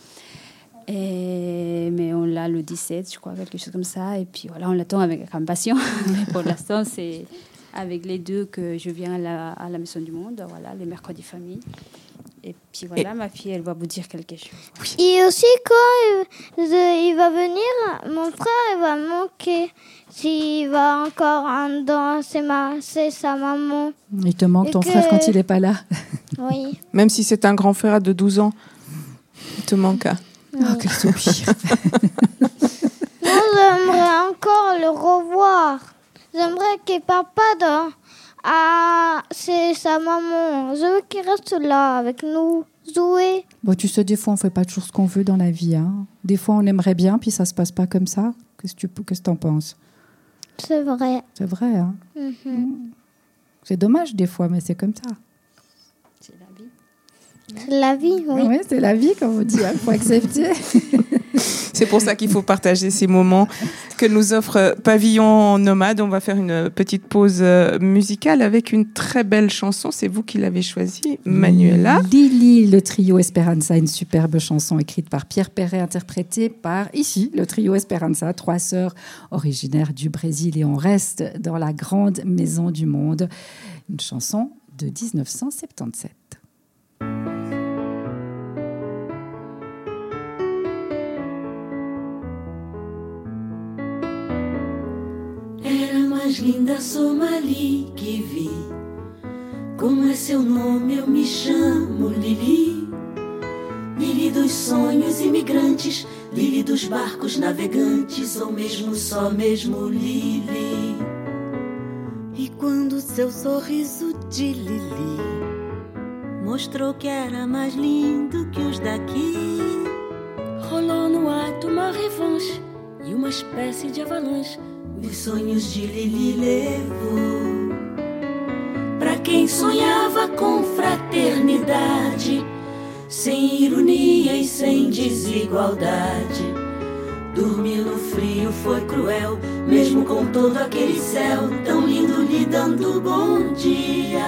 Et, mais on l'a le dix-sept, je crois, quelque chose comme ça. Et puis voilà, on l'attend avec impatience. Mais pour l'instant, c'est avec les deux que je viens à la, à la Maison du Monde, voilà, les mercredis famille. Et puis voilà, et ma fille, elle va vous dire quelque chose. Et aussi, quand il, il va venir, mon frère, il va manquer. S'il va encore en dans c'est, ma, c'est sa maman. Il te manque, et ton que... frère, quand il n'est pas là. Oui. Même si c'est un grand frère de douze ans, il te manque. Hein. Oui. Oh, quel soupir. Moi, j'aimerais encore le revoir. J'aimerais qu'il ne parle pas de... Ah, c'est sa maman. Je veux qu'il reste là avec nous, jouer. Bon, tu sais, des fois, on ne fait pas toujours ce qu'on veut dans la vie. Hein. Des fois, on aimerait bien, puis ça ne se passe pas comme ça. Qu'est-ce que tu qu'est-ce que t'en penses ? C'est vrai. C'est vrai, hein. Mm-hmm. Mm. C'est dommage des fois, mais c'est comme ça. C'est la vie. C'est la vie, oui. Oui, c'est la vie, comme on dit. Il hein, faut accepter. C'est pour ça qu'il faut partager ces moments que nous offre Pavillon Nomade. On va faire une petite pause musicale avec une très belle chanson. C'est vous qui l'avez choisie, Manuela. Lili, le trio Esperanza, une superbe chanson écrite par Pierre Perret, interprétée par, ici, le trio Esperanza, trois sœurs originaires du Brésil. Et on reste dans la grande maison du monde. Une chanson de dix-neuf cent soixante-dix-sept. Mais linda Somali que vi. Como é seu nome? Eu me chamo Lili. Lili dos sonhos imigrantes, Lili dos barcos navegantes, ou mesmo só mesmo Lili. E quando seu sorriso de Lili mostrou que era mais lindo que os daqui, rolou no ato uma revanche e uma espécie de avalanche. Os sonhos de Lili levou pra quem sonhava com fraternidade, sem ironia e sem desigualdade. Dormir no frio foi cruel, mesmo com todo aquele céu tão lindo lhe dando bom dia.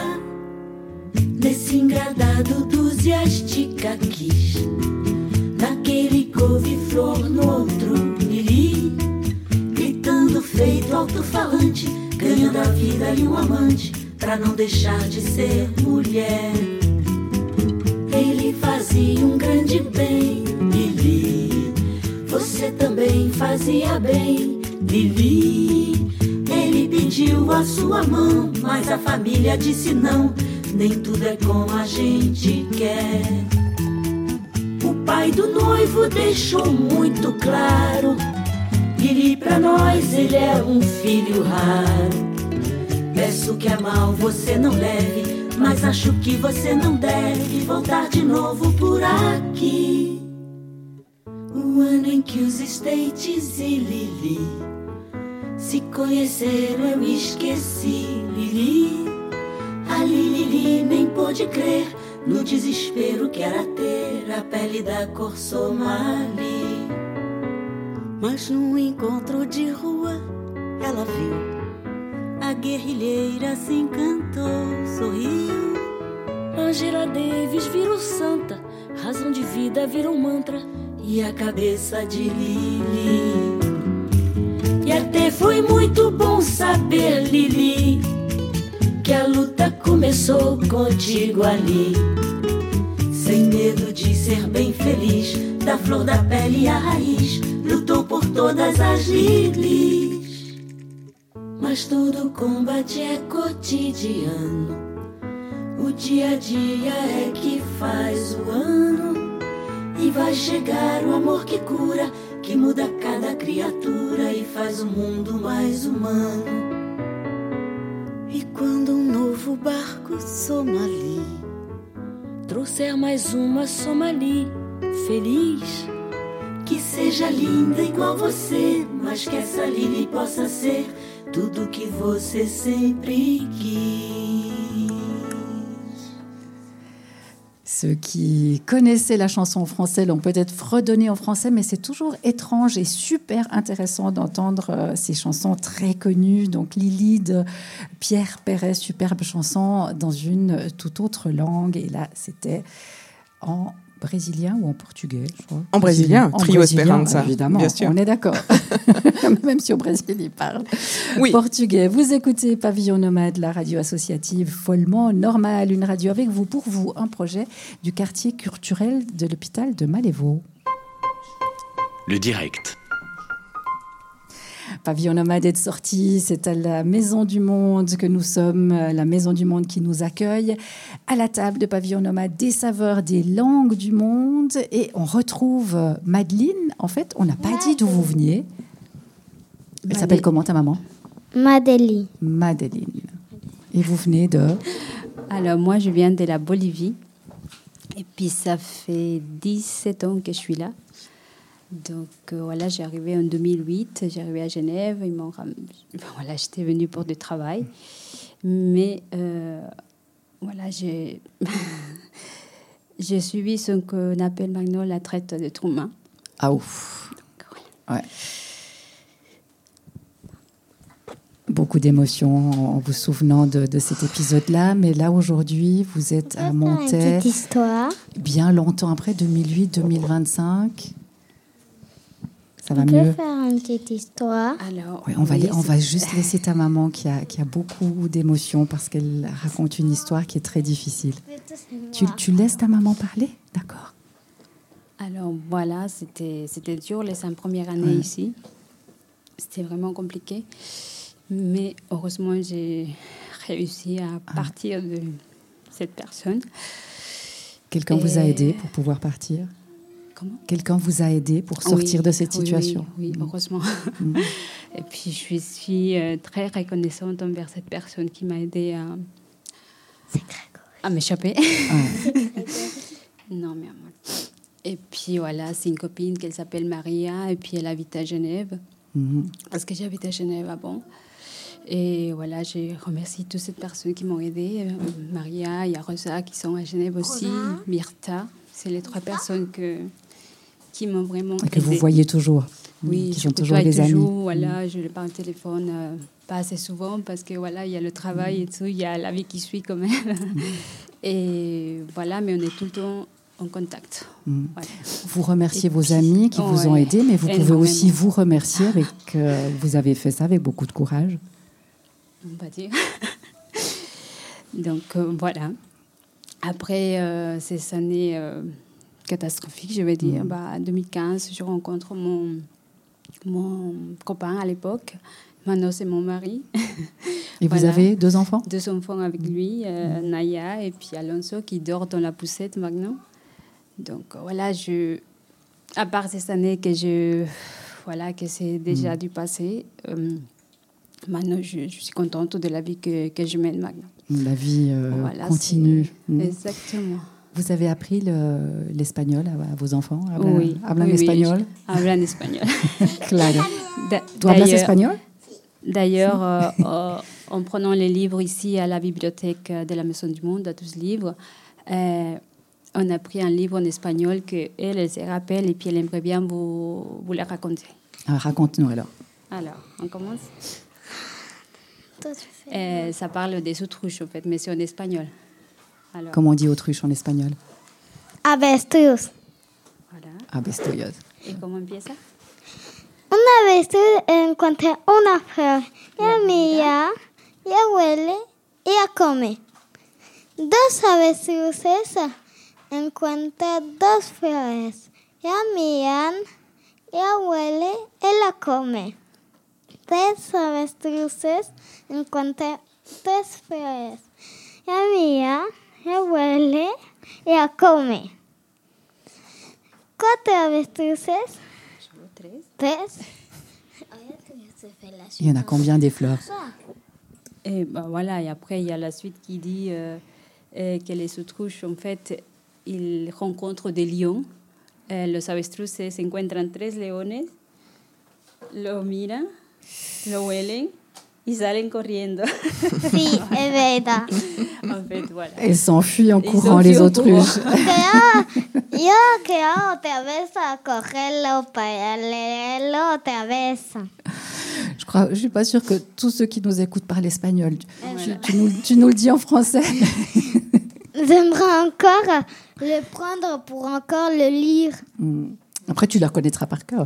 Nesse engradado dos yasticaquis, naquele couve-flor, no outro Lili, gritando feito alto-falante, ganhando a vida e um amante, pra não deixar de ser mulher. Ele fazia um grande bem, Lili, você também fazia bem, Lili. Ele pediu a sua mão, mas a família disse não, nem tudo é como a gente quer. O pai do noivo deixou muito claro, Lili, pra nós ele é um filho raro. Peço que a mal você não leve, mas acho que você não deve voltar de novo por aqui. O ano em que os States e Lili se conheceram eu esqueci, Lili. A Lili nem pôde crer no desespero que era ter a pele da cor somali. Mas num encontro de rua ela viu a guerrilheira, se encantou, sorriu. Angela Davis virou santa, razão de vida virou mantra, e a cabeça de Lili. E até foi muito bom saber, Lili, que a luta começou contigo ali. Sem medo de ser bem feliz, da flor da pele à raiz, lutou por todas as Lilis. Mas todo combate é cotidiano, o dia a dia é que faz o ano. E vai chegar o amor que cura, que muda cada criatura e faz o mundo mais humano. E quando branco Somali trouxer mais uma Somali feliz, que seja linda igual você, mas que essa Lili possa ser tudo que você sempre quis. Ceux qui connaissaient la chanson en français l'ont peut-être fredonné en français, mais c'est toujours étrange et super intéressant d'entendre euh, ces chansons très connues. Donc Lili de Pierre Perez, superbe chanson dans une toute autre langue. Et là, c'était en brésilien ou en portugais, je crois. En brésilien, en Trio brésilien, Esperanza, évidemment, bien sûr. on est d'accord. Même si au Brésil, ils parlent oui. portugais. Vous écoutez Pavillon Nomade, la radio associative follement normale, une radio avec vous, pour vous, un projet du quartier culturel de l'hôpital de Malévo. Le direct. Pavillon Nomade est sorti, c'est à la Maison du Monde que nous sommes, la Maison du Monde qui nous accueille. À la table de Pavillon Nomade, des saveurs, des langues du monde. Et on retrouve Madeleine. En fait, on n'a pas dit d'où vous veniez. Elle Madé- s'appelle comment ta maman? Madeleine. Madeleine. Et vous venez de? Alors, moi, je viens de la Bolivie. Et puis, ça fait dix-sept ans que je suis là. Donc, euh, voilà, j'ai arrivé en deux mille huit. J'ai arrivé à Genève. Ils m'ont ram... Voilà, j'étais venue pour du travail. Mais, euh, voilà, j'ai... j'ai suivi ce qu'on appelle maintenant la traite de Truman. Ah ouf. Donc, voilà. Ouais. Beaucoup d'émotions en vous souvenant de, de cet épisode-là. Mais là, aujourd'hui, vous êtes à Montaix. Une petite histoire. Bien longtemps après, deux mille huit deux mille vingt-cinq. Ça va On mieux? peut faire une petite histoire. Alors, Oui, on va, oui, la- on c'est- va juste laisser ta maman qui a, qui a beaucoup d'émotions parce qu'elle raconte une histoire qui est très difficile. Tu, tu laisses ta maman parler? D'accord. Alors voilà, c'était, c'était dur les cinq premières années Ouais. ici. C'était vraiment compliqué. Mais heureusement, j'ai réussi à Ah. partir de cette personne. Quelqu'un vous a Et- aidé pour pouvoir partir? Comment? Quelqu'un vous a aidé pour sortir Oui, de cette oui, situation? Oui, oui, heureusement. Mm. Et puis, je suis, suis, euh, très reconnaissante envers cette personne qui m'a aidée à, à m'échapper. Ah. Non, mais à moi. Et puis voilà, c'est une copine qu'elle s'appelle Maria et puis elle habite à Genève. Mhm. Parce que j'habite à Genève avant. Et voilà, je remercie toutes ces personnes qui m'ont aidée. Euh, Maria, il y a Rosa qui sont à Genève aussi, Rosa. Myrta. C'est les trois personnes que, qui m'ont vraiment Et que vous aidée. voyez toujours? Oui, Qui je sont toujours côtoie des toujours, amis? voilà, je le parle au téléphone euh, pas assez souvent parce que voilà, il y a le travail et tout, il y a la vie qui suit quand même. Et voilà, mais on est tout le temps en contact. Mm. Voilà. Vous remerciez Et vos puis- amis qui vous ont ouais, aidé, mais vous pouvez énormément. aussi vous remercier avec euh, vous avez fait ça avec beaucoup de courage. On va dire. Donc euh, voilà. Après euh, ces années euh, catastrophiques, je vais dire, Mm. bah, en deux mille quinze, je rencontre mon, mon copain à l'époque. Maintenant, c'est mon mari. Et vous Voilà. avez deux enfants? Deux enfants avec lui, euh, Naya et puis Alonso, qui dort dans la poussette maintenant. Donc euh, voilà, je, à part ces années que je, voilà, que c'est déjà Mm. du passé, euh, maintenant je, je suis contente de la vie que, que je mène maintenant. La vie euh, Voilà, continue. c'est- Mm. Exactement. Vous avez appris le- l'espagnol à, à vos enfants? Hablan, Oui. hablan oui, oui, espagnol? je- hablan espagnol. Claro. Da- ¿Tú hablas d'ailleurs- espagnol? D'ailleurs, euh, euh, en prenant les livres ici à la bibliothèque de la Maison du Monde, à tous les livres, euh, on a pris un livre en espagnol qu'elle, elle se rappelle et puis elle aimerait bien vous, vous le raconter. Ah, raconte-nous alors. Alors, on commence. Tout fait. Euh, ça parle des autruches, en fait, mais c'est en espagnol. Alors, Comment on dit autruche en espagnol? Avestruz. voilà. Abestoyos. Et comment empieza? Una avestruz encontré una flor. Ella mira, ella huele, ella come. Dos avestruces encuentran dos flores. Ella miran, ella huele, ella come. Tres avestruces encuentran tres flores. Ella mira, ella huele, ella come. Cuatro avestruces. Tres. Il y en a combien des fleurs? Et ben voilà, et après, il y a la suite qui dit euh, euh, que les autruches, en fait, ils rencontrent des lions. Eh, los avestruces se encuentran tres leones, lo miran, lo huelen y salen corriendo. Si, è vero. En fait, voilà. Elles s'enfuient en Ils courant, s'enfuient les en autruches. Que yo quiero otra vez a cogerlo para leerlo otra vez. Je crois, je suis pas sûre que tous ceux qui nous écoutent parlent espagnol. Tu, tu, nous, tu nous le dis en français. J'aimerais encore le prendre pour encore le lire. Après, tu la reconnaîtras par cœur.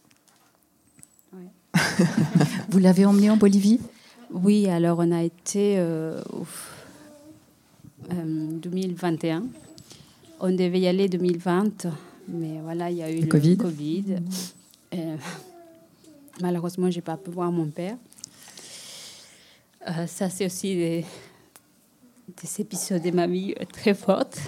Ouais. Vous l'avez emmené en Bolivie? Oui, alors on a été euh, ouf, euh, deux mille vingt et un. On devait y aller deux mille vingt, mais voilà, il y a eu le, le Covid. COVID. Euh, malheureusement, je n'ai pas pu voir mon père. Euh, ça, c'est aussi des, des épisodes de ma vie très fortes.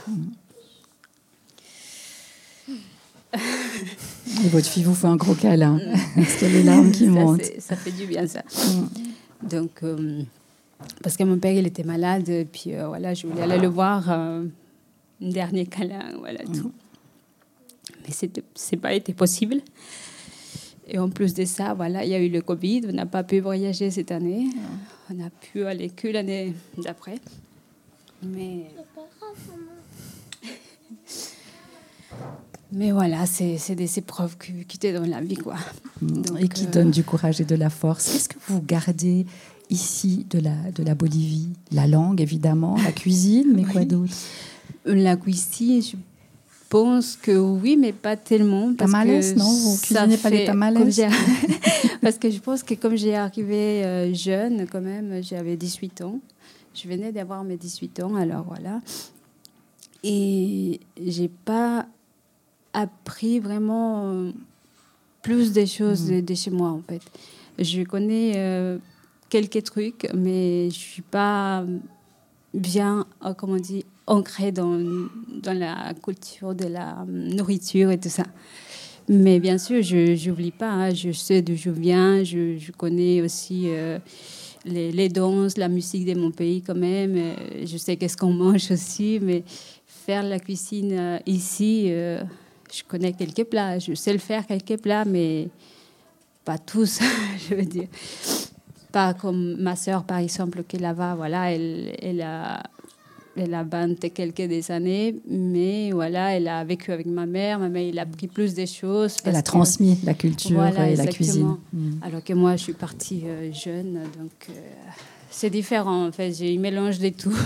Et votre fille vous fait un gros câlin, parce qu'il y a les larmes qui ça, montent. Ça fait du bien, ça. Mm. Donc, euh, parce que mon père, il était malade, et puis euh, voilà, je voulais aller le voir, euh, un dernier câlin, voilà, mm. tout. Mais ce n'est pas été possible. Et en plus de ça, voilà, il y a eu le Covid, on n'a pas pu voyager cette année. Mm. On n'a pu aller que l'année d'après. Mais... Mais voilà, c'est, c'est des épreuves qui, qui te donnent la vie, quoi. Donc, et qui euh... donnent du courage et de la force. Qu'est-ce que vous gardez ici de la, de la Bolivie? La langue, évidemment, la cuisine, mais quoi d'autre? La cuisine, je pense que oui, mais pas tellement. Tamales, non? Vous cuisinez pas les tamales? Parce que je pense que comme j'ai arrivé euh, jeune, quand même, j'avais dix-huit ans. Je venais d'avoir mes dix-huit ans, alors voilà. Et j'ai pas... appris vraiment euh, plus des choses mmh. de, de chez moi, en fait. Je connais euh, quelques trucs, mais je ne suis pas bien, euh, comment on dit, ancrée dans, dans la culture de la nourriture et tout ça. Mais bien sûr, je n'oublie pas, hein, je sais d'où je viens, je, je connais aussi euh, les, les danses, la musique de mon pays quand même, euh, je sais qu'est-ce qu'on mange aussi, mais faire la cuisine euh, ici... Euh, je connais quelques plats, je sais le faire quelques plats, mais pas tous, je veux dire. Pas comme ma sœur, par exemple, qui là-bas, voilà, elle, elle a, elle a vingt quelques des années, mais voilà, elle a vécu avec ma mère. Ma mère, elle a appris plus des choses. Elle a transmis la culture voilà, et la cuisine. Mm. Alors que moi, je suis partie euh, jeune, donc euh, c'est différent, en fait. J'ai un mélange de tout.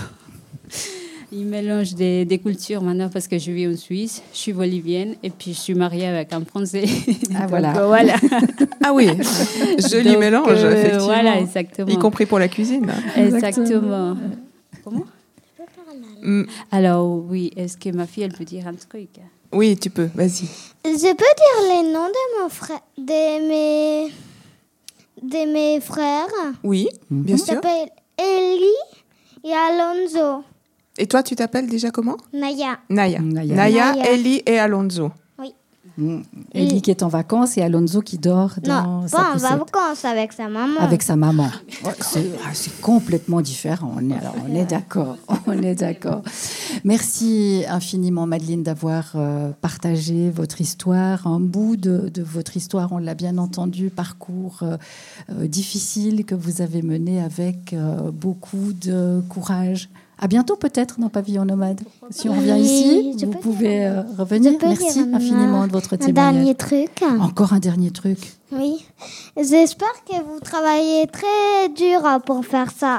Il mélange des, des cultures maintenant parce que je vis en Suisse, je suis bolivienne et puis je suis mariée avec un Français. Ah donc, voilà. Euh, voilà. Ah oui, joli donc, mélange, euh, effectivement. Voilà, exactement. Y compris pour la cuisine. Exactement. exactement. Comment? Mm. Alors oui, est-ce que ma fille, elle peut dire un truc? Oui, tu peux, vas-y. Je peux dire les noms de, mon frère, de, mes, de mes frères. Oui, bien On sûr. s'appelle Eli et Alonso. Et toi, tu t'appelles déjà comment? Naya. Naya. Naya. Naya, Naya. Eli et Alonso. Oui. Mmh. Eli qui est en vacances et Alonso qui dort dans non, sa pas en poussette. vacances avec sa maman. Avec sa maman. Ouais, c'est, c'est complètement différent. On est, alors, on est d'accord. On est d'accord. Merci infiniment, Madeleine, d'avoir euh, partagé votre histoire. Un bout de, de votre histoire, on l'a bien entendu, parcours euh, euh, difficile que vous avez mené avec euh, beaucoup de courage. À bientôt peut-être dans Pavillon Nomade. Si on revient Oui, ici, vous peux pouvez dire, euh, revenir. Merci dire infiniment de votre un témoignage. dernier truc. Encore un dernier truc. Oui. J'espère que vous travaillez très dur pour faire ça.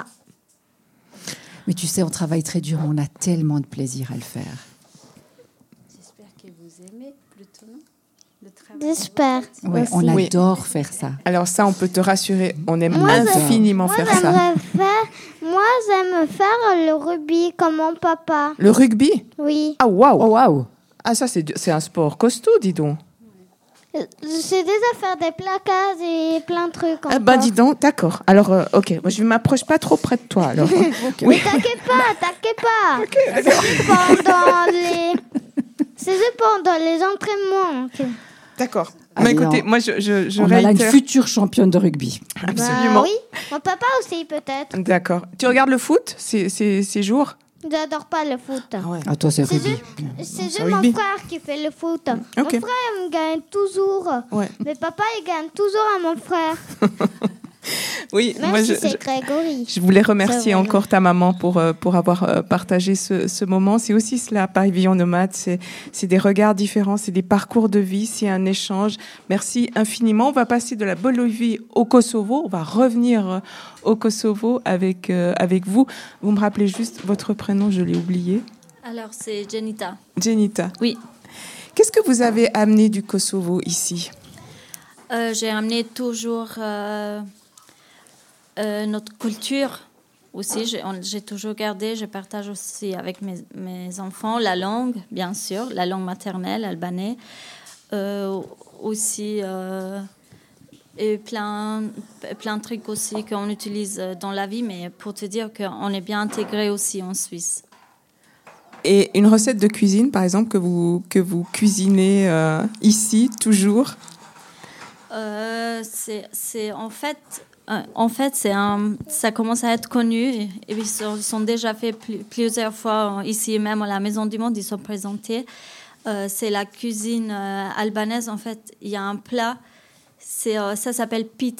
Mais tu sais, on travaille très dur, mais on a tellement de plaisir à le faire. J'espère que vous aimez plutôt, non? J'espère. Ouais, on Oui. adore faire ça. Alors ça, on peut te rassurer, on aime Moi, infiniment moi, faire ça. faire, moi, j'aime faire le rugby comme mon papa. Le rugby? Oui. Ah, waouh! Oh, waouh! Ah, ça, c'est, du- c'est un sport costaud, dis donc. Je sais déjà faire des plaquages et plein de trucs Ah, encore. ben, dis donc, d'accord. Alors, euh, ok, moi, je ne m'approche pas trop près de toi, alors. Mais t'inquiète pas, t'inquiète pas. C'est juste pendant les... C'est juste pendant les entraînements. que- D'accord. Mais Allez, écoutez, on- moi, je, je, je on a là une réitère. future championne de rugby. Absolument. Bah oui, mon papa aussi peut-être. D'accord. Tu regardes le foot ces, ces, ces jours? J'adore pas le foot. Ah, toi, c'est C'est rugby. juste, c'est juste rugby. mon frère qui fait le foot. Ok. Mon frère il me gagne toujours. Ouais. Mais papa il gagne toujours à mon frère. Oui, Même moi, si je, c'est je- Grégory. je voulais remercier C'est vrai. encore ta maman pour, euh, pour avoir euh, partagé ce, ce moment. C'est aussi cela, Pavillon Nomade. C'est, c'est des regards différents, c'est des parcours de vie, c'est un échange. Merci infiniment. On va passer de la Bolivie au Kosovo. On va revenir euh, au Kosovo avec, euh, avec vous. Vous me rappelez juste votre prénom, je l'ai oublié. Alors, c'est Jenita. Jenita. Oui. Qu'est-ce que vous avez amené du Kosovo ici? Euh, j'ai amené toujours euh, euh, notre culture aussi. J'ai, on- j'ai toujours gardé, je partage aussi avec mes, mes enfants la langue, bien sûr, la langue maternelle, albanais. Euh, aussi, euh, et plein, plein de trucs aussi qu'on utilise dans la vie, mais pour te dire qu'on est bien intégré aussi en Suisse. Et une recette de cuisine, par exemple, que vous, que vous cuisinez euh, ici, toujours? Euh, c'est, c'est en fait, euh, en fait, c'est un, ça commence à être connu et, et ils sont, sont déjà fait pl- plusieurs fois ici même à la Maison du Monde, ils sont présentés. Euh, c'est la cuisine euh, albanaise. En fait, il y a un plat, c'est, euh, ça s'appelle pite.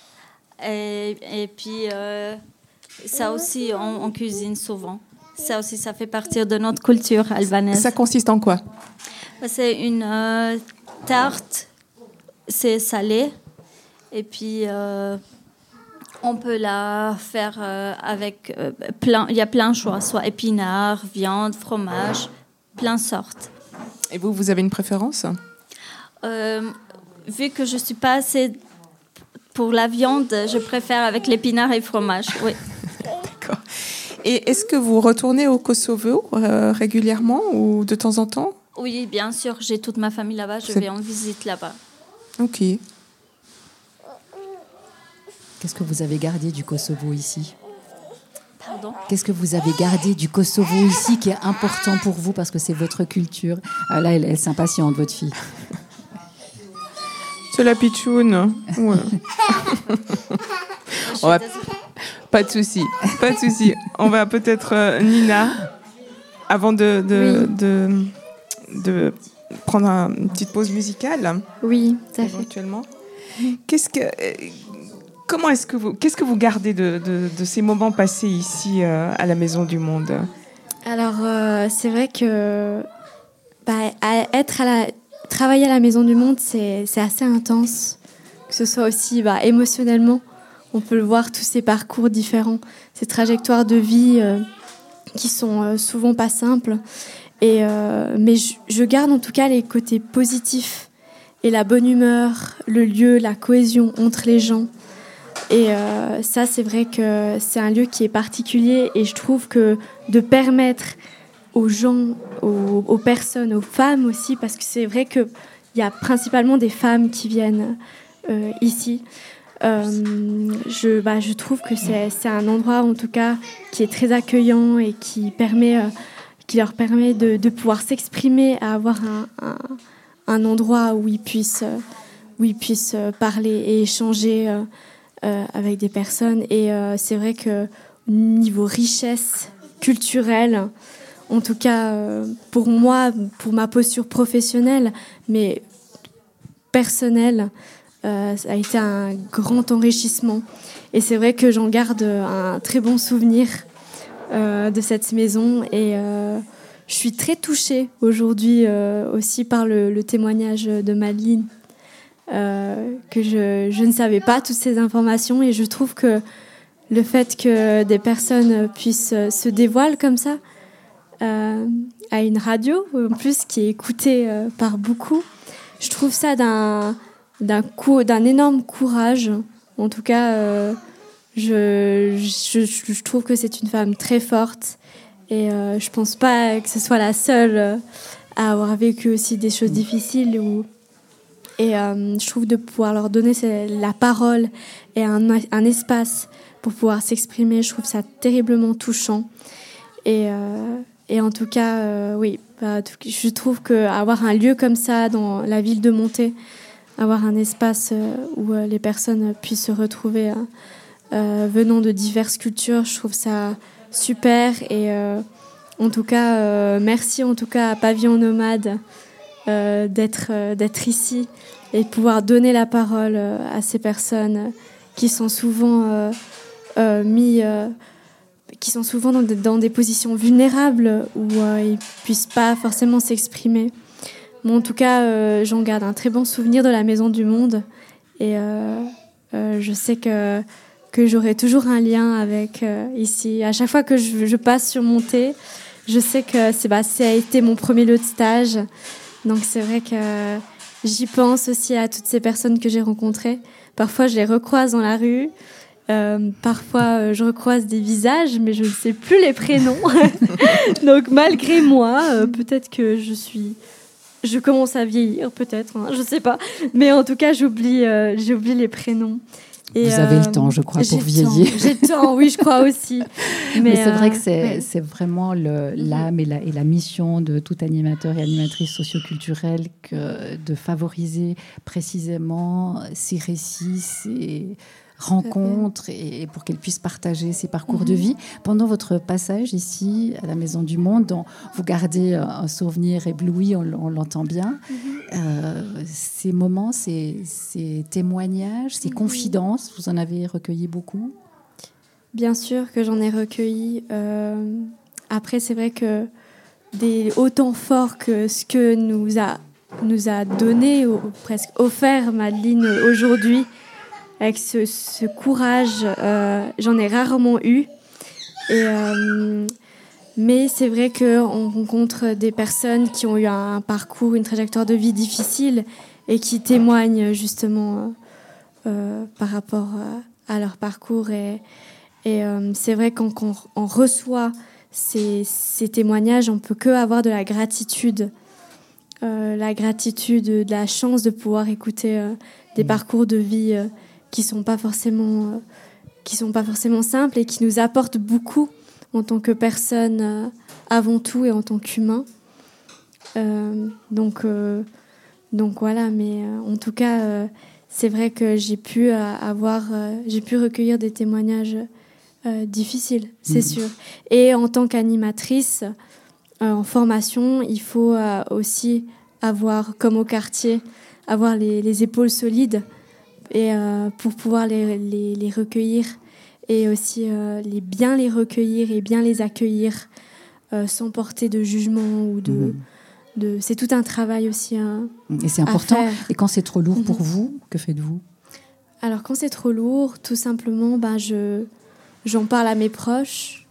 Et, et puis euh, ça aussi, on, on cuisine souvent. Ça aussi, ça fait partie de notre culture albanaise. Ça consiste en quoi? C'est une euh, tarte, c'est salé, et puis euh, on peut la faire euh, avec euh, plein. Il y a plein de choix, soit épinards, viande, fromage, plein de sortes. Et vous, vous avez une préférence? Euh, vu que je suis pas assez pour la viande, je préfère avec l'épinard et le fromage. Oui. D'accord. Et est-ce que vous retournez au Kosovo euh, régulièrement ou de temps en temps? Oui, bien sûr. J'ai toute ma famille là-bas. Je C'est- vais en visite là-bas. Ok. Qu'est-ce que vous avez gardé du Kosovo ici? Pardon. Qu'est-ce que vous avez gardé du Kosovo ici qui est important pour vous parce que c'est votre culture? Ah, là, elle, elle s'impatiente, votre fille. C'est la pitchoune. Ouais. On va- Pas de souci, pas de souci. On va peut-être euh, Nina, avant de de, de de prendre un- une petite pause musicale. Oui, tout à fait. Éventuellement. Qu'est-ce que euh, comment est-ce que vous qu'est-ce que vous gardez de, de, de ces moments passés ici euh, à la Maison du Monde? Alors, euh, c'est vrai que bah, à être à la, travailler à la Maison du Monde, c'est, c'est assez intense. Que ce soit aussi bah, émotionnellement, on peut le voir, tous ces parcours différents, ces trajectoires de vie euh, qui sont euh, souvent pas simples. Et, euh, mais je, je garde en tout cas les côtés positifs et la bonne humeur, le lieu, la cohésion entre les gens. Et euh, ça, c'est vrai que c'est un lieu qui est particulier et je trouve que de permettre aux gens, aux, aux personnes, aux femmes aussi, parce que c'est vrai qu'il y a principalement des femmes qui viennent euh, ici. Euh, je, bah, je trouve que c'est, c'est un endroit, en tout cas, qui est très accueillant et qui, permet, euh, qui leur permet de, de pouvoir s'exprimer, à avoir un, un, un endroit où ils puissent, euh, où ils puissent parler et échanger euh, euh, avec des personnes. Et euh, c'est vrai que niveau richesse culturelle, en tout cas euh, pour moi, pour ma posture professionnelle, mais personnelle, euh, ça a été un grand enrichissement. Et c'est vrai que j'en garde un très bon souvenir euh, de cette maison. Et euh, je suis très touchée aujourd'hui euh, aussi par le, le témoignage de Madeleine, euh, que je, je ne savais pas toutes ces informations. Et je trouve que le fait que des personnes puissent se dévoiler comme ça, euh, à une radio, en plus, qui est écoutée euh, par beaucoup, je trouve ça d'un, d'un, coup, d'un énorme courage. En tout cas, euh, je, je, je trouve que c'est une femme très forte et euh, je ne pense pas que ce soit la seule à avoir vécu aussi des choses difficiles. Ou... Et euh, je trouve de pouvoir leur donner la parole et un, un espace pour pouvoir s'exprimer, je trouve ça terriblement touchant. Et, euh, et en tout cas, euh, oui, bah, je trouve qu'avoir un lieu comme ça dans la ville de Monté, avoir un espace euh, où euh, les personnes puissent se retrouver euh, euh, venant de diverses cultures. Je trouve ça super et euh, en tout cas, euh, merci en tout cas à Pavillon Nomade euh, d'être, euh, d'être ici et de pouvoir donner la parole euh, à ces personnes qui sont souvent euh, euh, mis, euh, qui sont souvent dans des, dans des positions vulnérables où euh, ils puissent pas forcément s'exprimer. Mais en tout cas, euh, j'en garde un très bon souvenir de la Maison du Monde et euh, euh, je sais que que j'aurai toujours un lien avec euh, ici. À chaque fois que je, je passe sur mon thé, je sais que c'est, bah, ça a été mon premier lieu de stage. Donc c'est vrai que j'y pense aussi à toutes ces personnes que j'ai rencontrées. Parfois, je les recroise dans la rue. Euh, parfois, euh, je recroise des visages, mais je ne sais plus les prénoms. Donc malgré moi, euh, peut-être que je suis... Je commence à vieillir, peut-être. Hein, je ne sais pas. Mais en tout cas, j'oublie, euh, j'oublie les prénoms. Et Vous avez euh, le temps, je crois, pour vieillir. Temps, j'ai le temps, oui, je crois aussi. Mais, Mais c'est euh, vrai que c'est, ouais. c'est vraiment le, l'âme et la, et la mission de tout animateur et animatrice socioculturelle que de favoriser précisément ces récits, ces rencontres et, et pour qu'elles puissent partager ces parcours mmh. de vie. Pendant votre passage ici, à la Maison du Monde, dont vous gardez un souvenir ébloui, on, on l'entend bien. Mmh. Euh, ces moments, ces, ces témoignages, ces mmh. confidences, vous en avez recueilli beaucoup ? Bien sûr que j'en ai recueilli. Euh, après, c'est vrai que des, autant fort que ce que nous a, nous a donné, ou presque offert Madeleine aujourd'hui, avec ce, ce courage, euh, j'en ai rarement eu. Et, euh, mais c'est vrai qu'on rencontre des personnes qui ont eu un parcours, une trajectoire de vie difficile et qui témoignent justement euh, par rapport à leur parcours. Et, et euh, c'est vrai qu'on, qu'on on reçoit ces, ces témoignages, on ne peut que avoir de la gratitude. Euh, la gratitude, de la chance de pouvoir écouter euh, des parcours de vie euh, qui sont pas forcément euh, qui sont pas forcément simples et qui nous apportent beaucoup en tant que personne euh, avant tout et en tant qu'humain. Euh, donc euh, donc voilà, mais euh, en tout cas euh, c'est vrai que j'ai pu euh, avoir euh, j'ai pu recueillir des témoignages euh, difficiles, c'est mmh. sûr. Et en tant qu'animatrice euh, en formation, il faut euh, aussi avoir, comme au quartier, avoir les, les épaules solides. Et euh, pour pouvoir les, les, les recueillir et aussi euh, les, bien les recueillir et bien les accueillir euh, sans porter de jugement ou de, mmh. de... C'est tout un travail aussi hein, et c'est important. À faire. Et quand c'est trop lourd mmh. pour vous, que faites-vous ? Alors quand c'est trop lourd, tout simplement, ben, je, j'en parle à mes proches.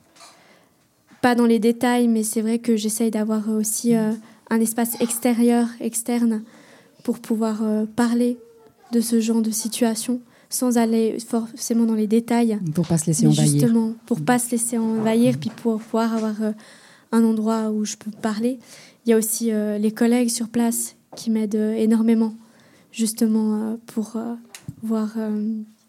Pas dans les détails, mais c'est vrai que j'essaye d'avoir aussi euh, un espace extérieur, externe, pour pouvoir euh, parler de ce genre de situation, sans aller forcément dans les détails. Pour ne pas se laisser envahir. Justement, pour ne pas se laisser envahir, puis pour pouvoir avoir euh, un endroit où je peux parler. Il y a aussi euh, les collègues sur place qui m'aident euh, énormément, justement, euh, pour euh, voir, euh,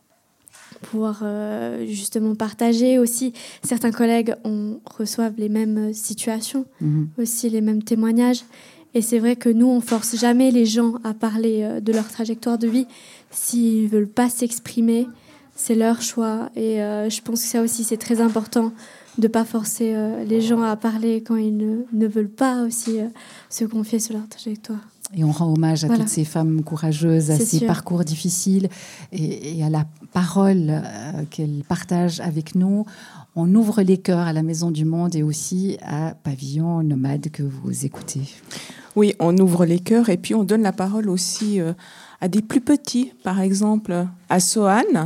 pouvoir euh, justement partager aussi. Certains collègues on, reçoivent les mêmes situations, mmh. aussi les mêmes témoignages. Et c'est vrai que nous, on force jamais les gens à parler de leur trajectoire de vie. S'ils veulent pas s'exprimer, c'est leur choix. Et euh, je pense que ça aussi, c'est très important de pas forcer euh, les gens à parler quand ils ne, ne veulent pas aussi euh, se confier sur leur trajectoire. Et on rend hommage à voilà. toutes ces femmes courageuses, à c'est ces sûr. parcours difficiles et, et à la parole euh, qu'elles partagent avec nous. On ouvre les cœurs à la Maison du Monde et aussi à Pavillon Nomade que vous écoutez. Oui, on ouvre les cœurs et puis on donne la parole aussi euh, à des plus petits. Par exemple, à Sohan.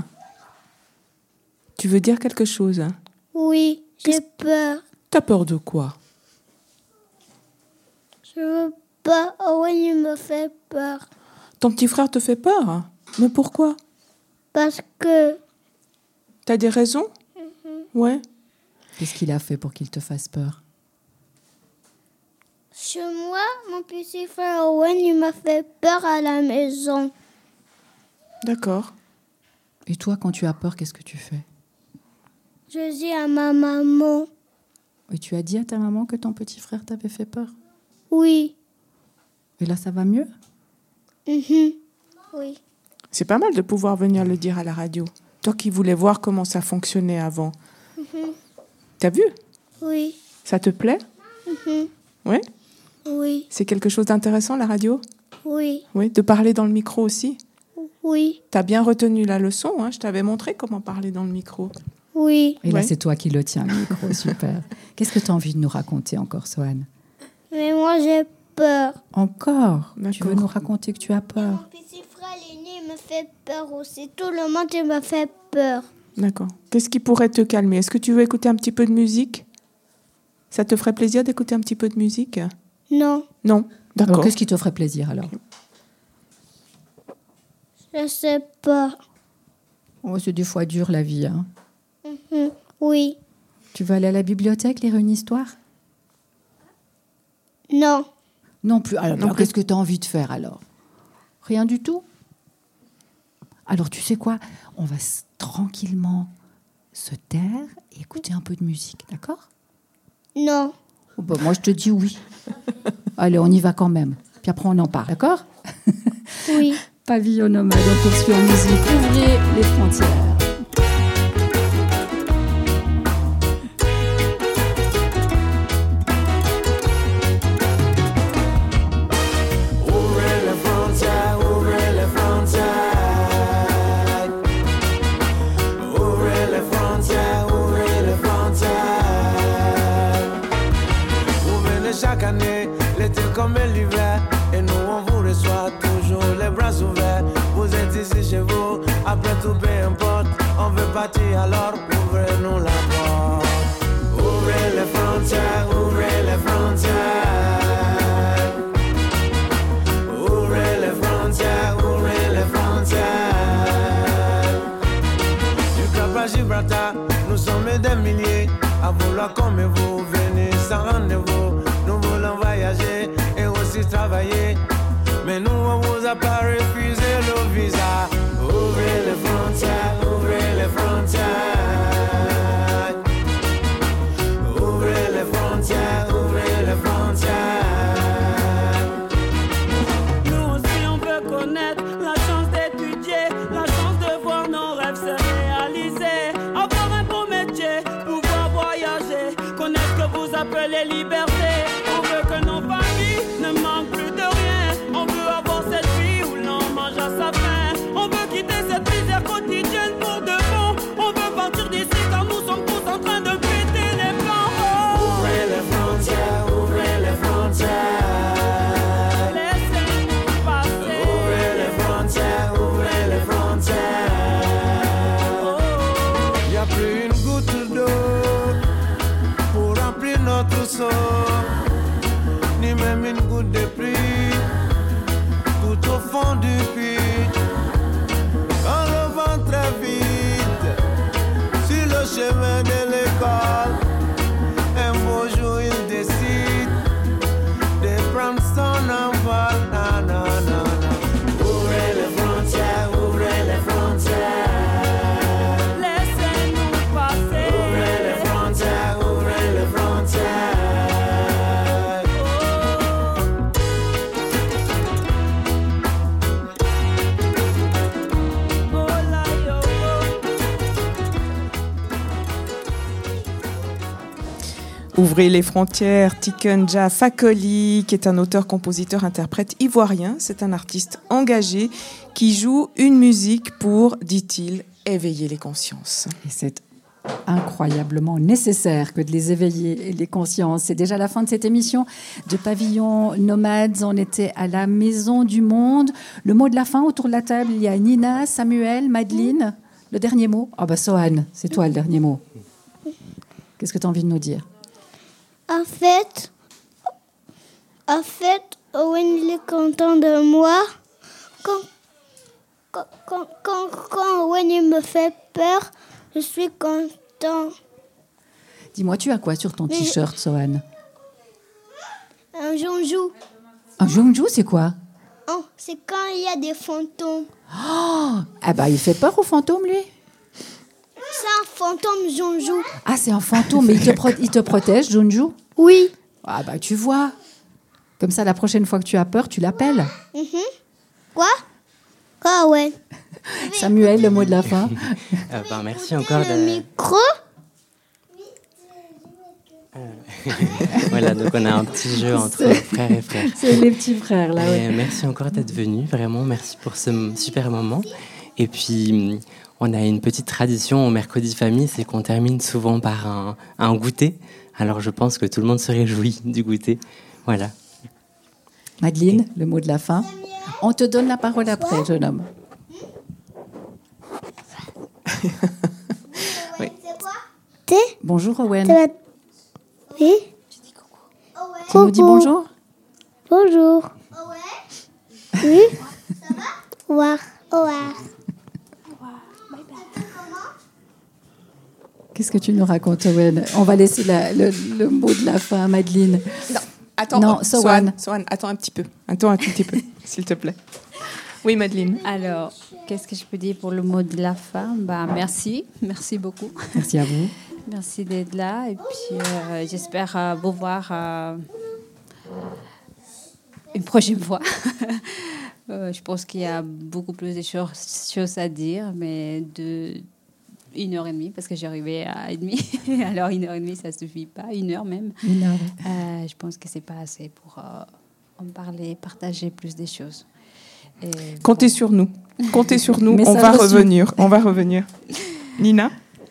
Tu veux dire quelque chose ? Oui, j'ai Qu'est-ce... peur. T'as peur de quoi ? Je veux pas. Owen, il me fait peur. Ton petit frère te fait peur ? Mais pourquoi ? Parce que... T'as des raisons ? Mm-hmm. Ouais. Qu'est-ce qu'il a fait pour qu'il te fasse peur ? Chez moi, mon petit frère Owen, il m'a fait peur à la maison. D'accord. Et toi, quand tu as peur, qu'est-ce que tu fais ? Je dis à ma maman. Et tu as dit à ta maman que ton petit frère t'avait fait peur ? Oui. Et là, ça va mieux ? Mm-hmm. Oui. C'est pas mal de pouvoir venir le dire à la radio. Toi qui voulais voir comment ça fonctionnait avant. Mhm. T'as vu? Oui. Ça te plaît? Mhm. Oui? Oui. C'est quelque chose d'intéressant, la radio? Oui. Oui, de parler dans le micro aussi? Oui. T'as bien retenu la leçon, hein? Je t'avais montré comment parler dans le micro. Oui. Et là, Ouais. c'est toi qui le tiens, le micro, super. Qu'est-ce que tu as envie de nous raconter encore, Sohan? Mais moi, j'ai peur. Encore? Tu D'accord. veux nous raconter que tu as peur? Mon petit frère l'aîné me fait peur aussi. Tout le monde il me fait peur. D'accord. Qu'est-ce qui pourrait te calmer? Est-ce que tu veux écouter un petit peu de musique? Ça te ferait plaisir d'écouter un petit peu de musique? Non, Non? D'accord. Alors, qu'est-ce qui te ferait plaisir, alors? je sais pas. Oh, c'est des fois dur, la vie, hein. Mhm. Oui. Tu veux aller à la bibliothèque, lire une histoire? Non. Non plus. Alors, Non alors, plus. qu'est-ce que tu as envie de faire, alors? Rien du tout? Alors, tu sais quoi? On va s- tranquillement se taire et écouter un peu de musique, d'accord? Non. Oh, bah, moi, je te dis oui. Allez, on y va quand même. Puis après, on en parle, d'accord? Oui. Pavillon nomade, on poursuit en musique. Ouvrez les frontières. Ouvrez les frontières, ouvrez les frontières. Ouvrez les frontières, ouvrez les frontières. Vous venez chaque année, l'été comme l'hiver, et nous on vous reçoit toujours les bras ouverts. Vous êtes ici chez vous, après tout peu importe, on veut partir alors ouvrez-nous la porte. Ouvrez les frontières, ouvrez les frontières. Ouvrez les frontières, ouvrez les frontières. Du Cap à Gibraltar, nous sommes des milliers à vouloir comme vous, venez sans rendez-vous. Nous voulons voyager et aussi travailler, mais nous on vous a pas refusé le visa. Ouvrez les frontières, ouvrez les frontières. Ouvrez les frontières, ouvrez les frontières. Nous aussi on veut connaître la chance d'étudier, la chance de voir nos rêves se réaliser, avoir un beau métier, pouvoir voyager, connaître ce que vous appelez liberté. On veut que nos familles ne manquent plus de rien, on veut avoir cette vie où l'on mange à sa faim, on veut quitter cette misère quotidienne pour de bon, on veut partir d'ici car nous sommes tous en train de péter les plans. Ouvrez les frontières, ouvrez les frontières. Laissez-nous passer. Ouvrez les frontières, ouvrez les frontières. Y a plus une goutte d'eau pour remplir notre seau, ni même une goutte de pluie tout au fond du puits. Quand le vent très vite sur le chemin de l'école, un beau jour il décide de prendre son envol. Na, na, na, na. Ouvrez les frontières, ouvrez les frontières. Laissez-nous passer. Ouvrez les frontières, ouvrez les frontières. Oh là yo. Ouvrez les frontières, Tikenja Fakoli, qui est un auteur-compositeur-interprète ivoirien. C'est un artiste engagé qui joue une musique pour, dit-il, éveiller les consciences. Et c'est incroyablement nécessaire que de les éveiller, les consciences. C'est déjà la fin de cette émission de Pavillon Nomades. On était à la Maison du Monde. Le mot de la fin autour de la table, il y a Nina, Samuel, Madeleine. Le dernier mot? Ah bah Sohan, c'est toi le dernier mot. Qu'est-ce que tu as envie de nous dire? En fait, en fait, Owen il est content de moi. Quand, quand, quand, quand, quand Owen il me fait peur, je suis content. Dis-moi, tu as quoi sur ton Mais- t-shirt, Sohan? Un jonjou. Un jongjou, c'est quoi? Oh, c'est quand il y a des fantômes. Oh, ah bah il fait peur aux fantômes, lui? C'est un fantôme jonjou. Ah, c'est un fantôme, mais il te, pro- il te protège, Jonjou? Oui. Ah bah tu vois. Comme ça, la prochaine fois que tu as peur, tu l'appelles. Mhm. Quoi? encore, ouais. Samuel, le mot de la fin. euh, ben, merci encore. Le de... micro. Voilà, donc on a un petit jeu entre c'est... frères et frères. C'est les petits frères, là. Et ouais. Merci encore d'être venu, vraiment, merci pour ce super moment. Et puis, on a une petite tradition au Mercredi Famille, c'est qu'on termine souvent par un, un goûter. Alors, je pense que tout le monde se réjouit du goûter. Voilà. Madeleine, le mot de la fin. On te donne la parole après, jeune homme. Oui. Bonjour, Owen. Oui. Tu nous dis bonjour? Bonjour. Oui. Ça va? Au revoir. Au revoir. Qu'est-ce que tu nous racontes, Owen? On va laisser la, le, le mot de la fin à Madeleine. Non, attends, non, Sohan, Sohan, attends un petit peu. Attends un tout petit peu, s'il te plaît. Oui, Madeleine. Alors, qu'est-ce que je peux dire pour le mot de la fin? Bah, merci, merci beaucoup. Merci à vous. Merci d'être là et puis euh, j'espère euh, vous voir euh, une prochaine fois. euh, je pense qu'il y a beaucoup plus de choses, choses à dire, mais de une heure et demie parce que j'arrivais à et demie. Alors une heure et demie, ça suffit pas, une heure même. Une heure. Euh, je pense que c'est pas assez pour euh, en parler, partager plus des choses. Et Comptez bon. sur nous. Comptez sur nous. On va reçu. revenir. On va revenir. Nina.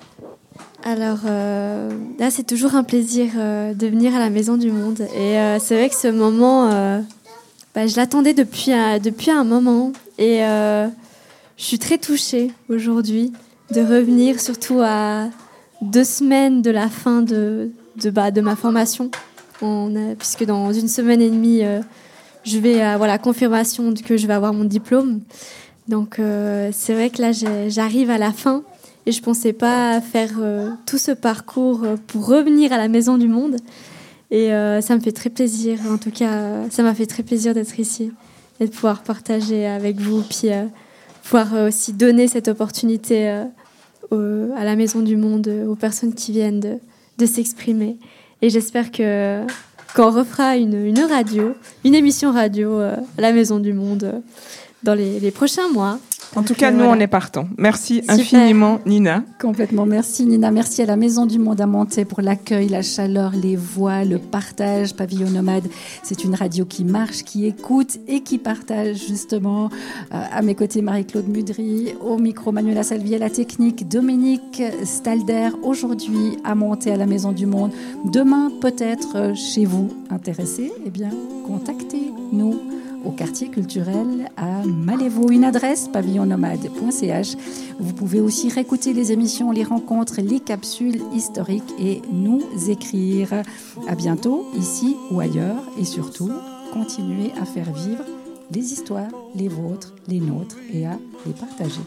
Alors euh, là, c'est toujours un plaisir euh, de venir à la Maison du Monde. Et euh, c'est vrai que ce moment, euh, bah, je l'attendais depuis un, depuis un moment. Et euh, je suis très touchée aujourd'hui de revenir, surtout à deux semaines de la fin de, de, bah, de ma formation. On a, puisque dans une semaine et demie, euh, je vais avoir la confirmation que je vais avoir mon diplôme. Donc euh, c'est vrai que là, j'arrive à la fin. Et je ne pensais pas faire euh, tout ce parcours pour revenir à la Maison du Monde. Et euh, ça me fait très plaisir. En tout cas, ça m'a fait très plaisir d'être ici et de pouvoir partager avec vous. Puis euh, pouvoir euh, aussi donner cette opportunité euh, au, à la Maison du Monde, euh, aux personnes qui viennent de, de s'exprimer. Et j'espère que, qu'on refera une, une radio, une émission radio euh, à la Maison du Monde euh, dans les, les prochains mois. En tout cas, nous, voilà. on est partants. Merci Super. infiniment, Nina. Complètement. Merci, Nina. Merci à la Maison du Monde à Monté pour l'accueil, la chaleur, les voix, le partage. Pavillon Nomade, c'est une radio qui marche, qui écoute et qui partage, justement. Euh, à mes côtés, Marie-Claude Mudry. Au micro, Manuela Salvi à la technique. Dominique Stalder, aujourd'hui à Monté à la Maison du Monde. Demain, peut-être chez vous. Intéressés, eh bien, contactez-nous au quartier culturel à Malévo. Une adresse, pavillon nomade point c h. Vous pouvez aussi réécouter les émissions, les rencontres, les capsules historiques et nous écrire. À bientôt, ici ou ailleurs. Et surtout, continuez à faire vivre les histoires, les vôtres, les nôtres, et à les partager.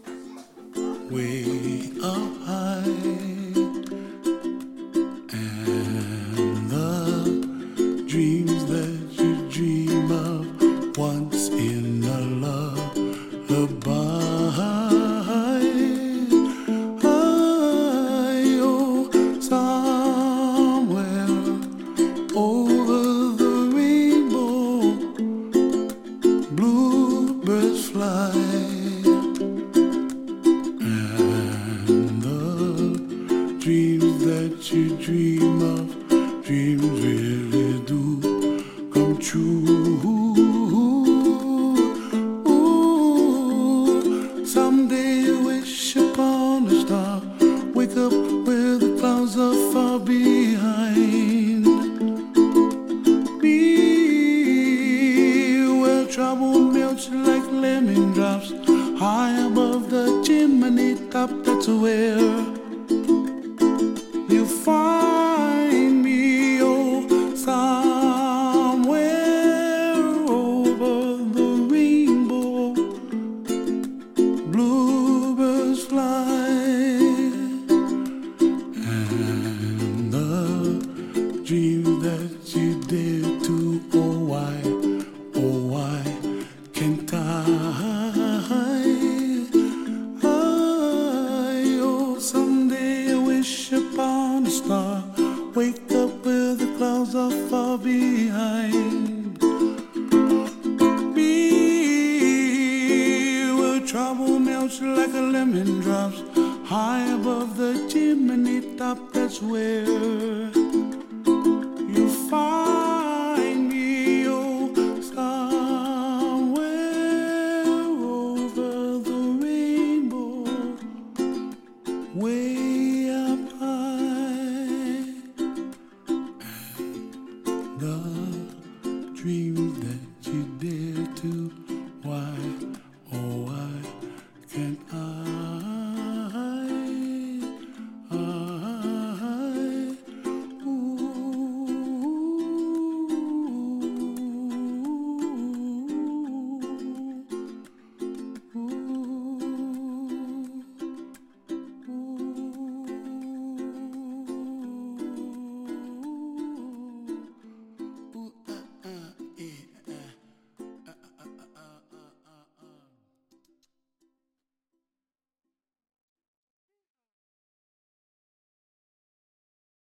Way up high, and the dreams that you dream of once in a lullaby. I, oh, somewhere over the rainbow, bluebirds fly, and the dreams that you dream of, dreams really do come true. That's where you find me, oh, somewhere over the rainbow, bluebirds fly, and the dreams that you dare to, oh why, oh why can't I? Wake up where the clouds are far behind me. top, that's where you find me. Oh, somewhere over the rainbow, way up high. The dreams that you dare to, why, oh why can't I?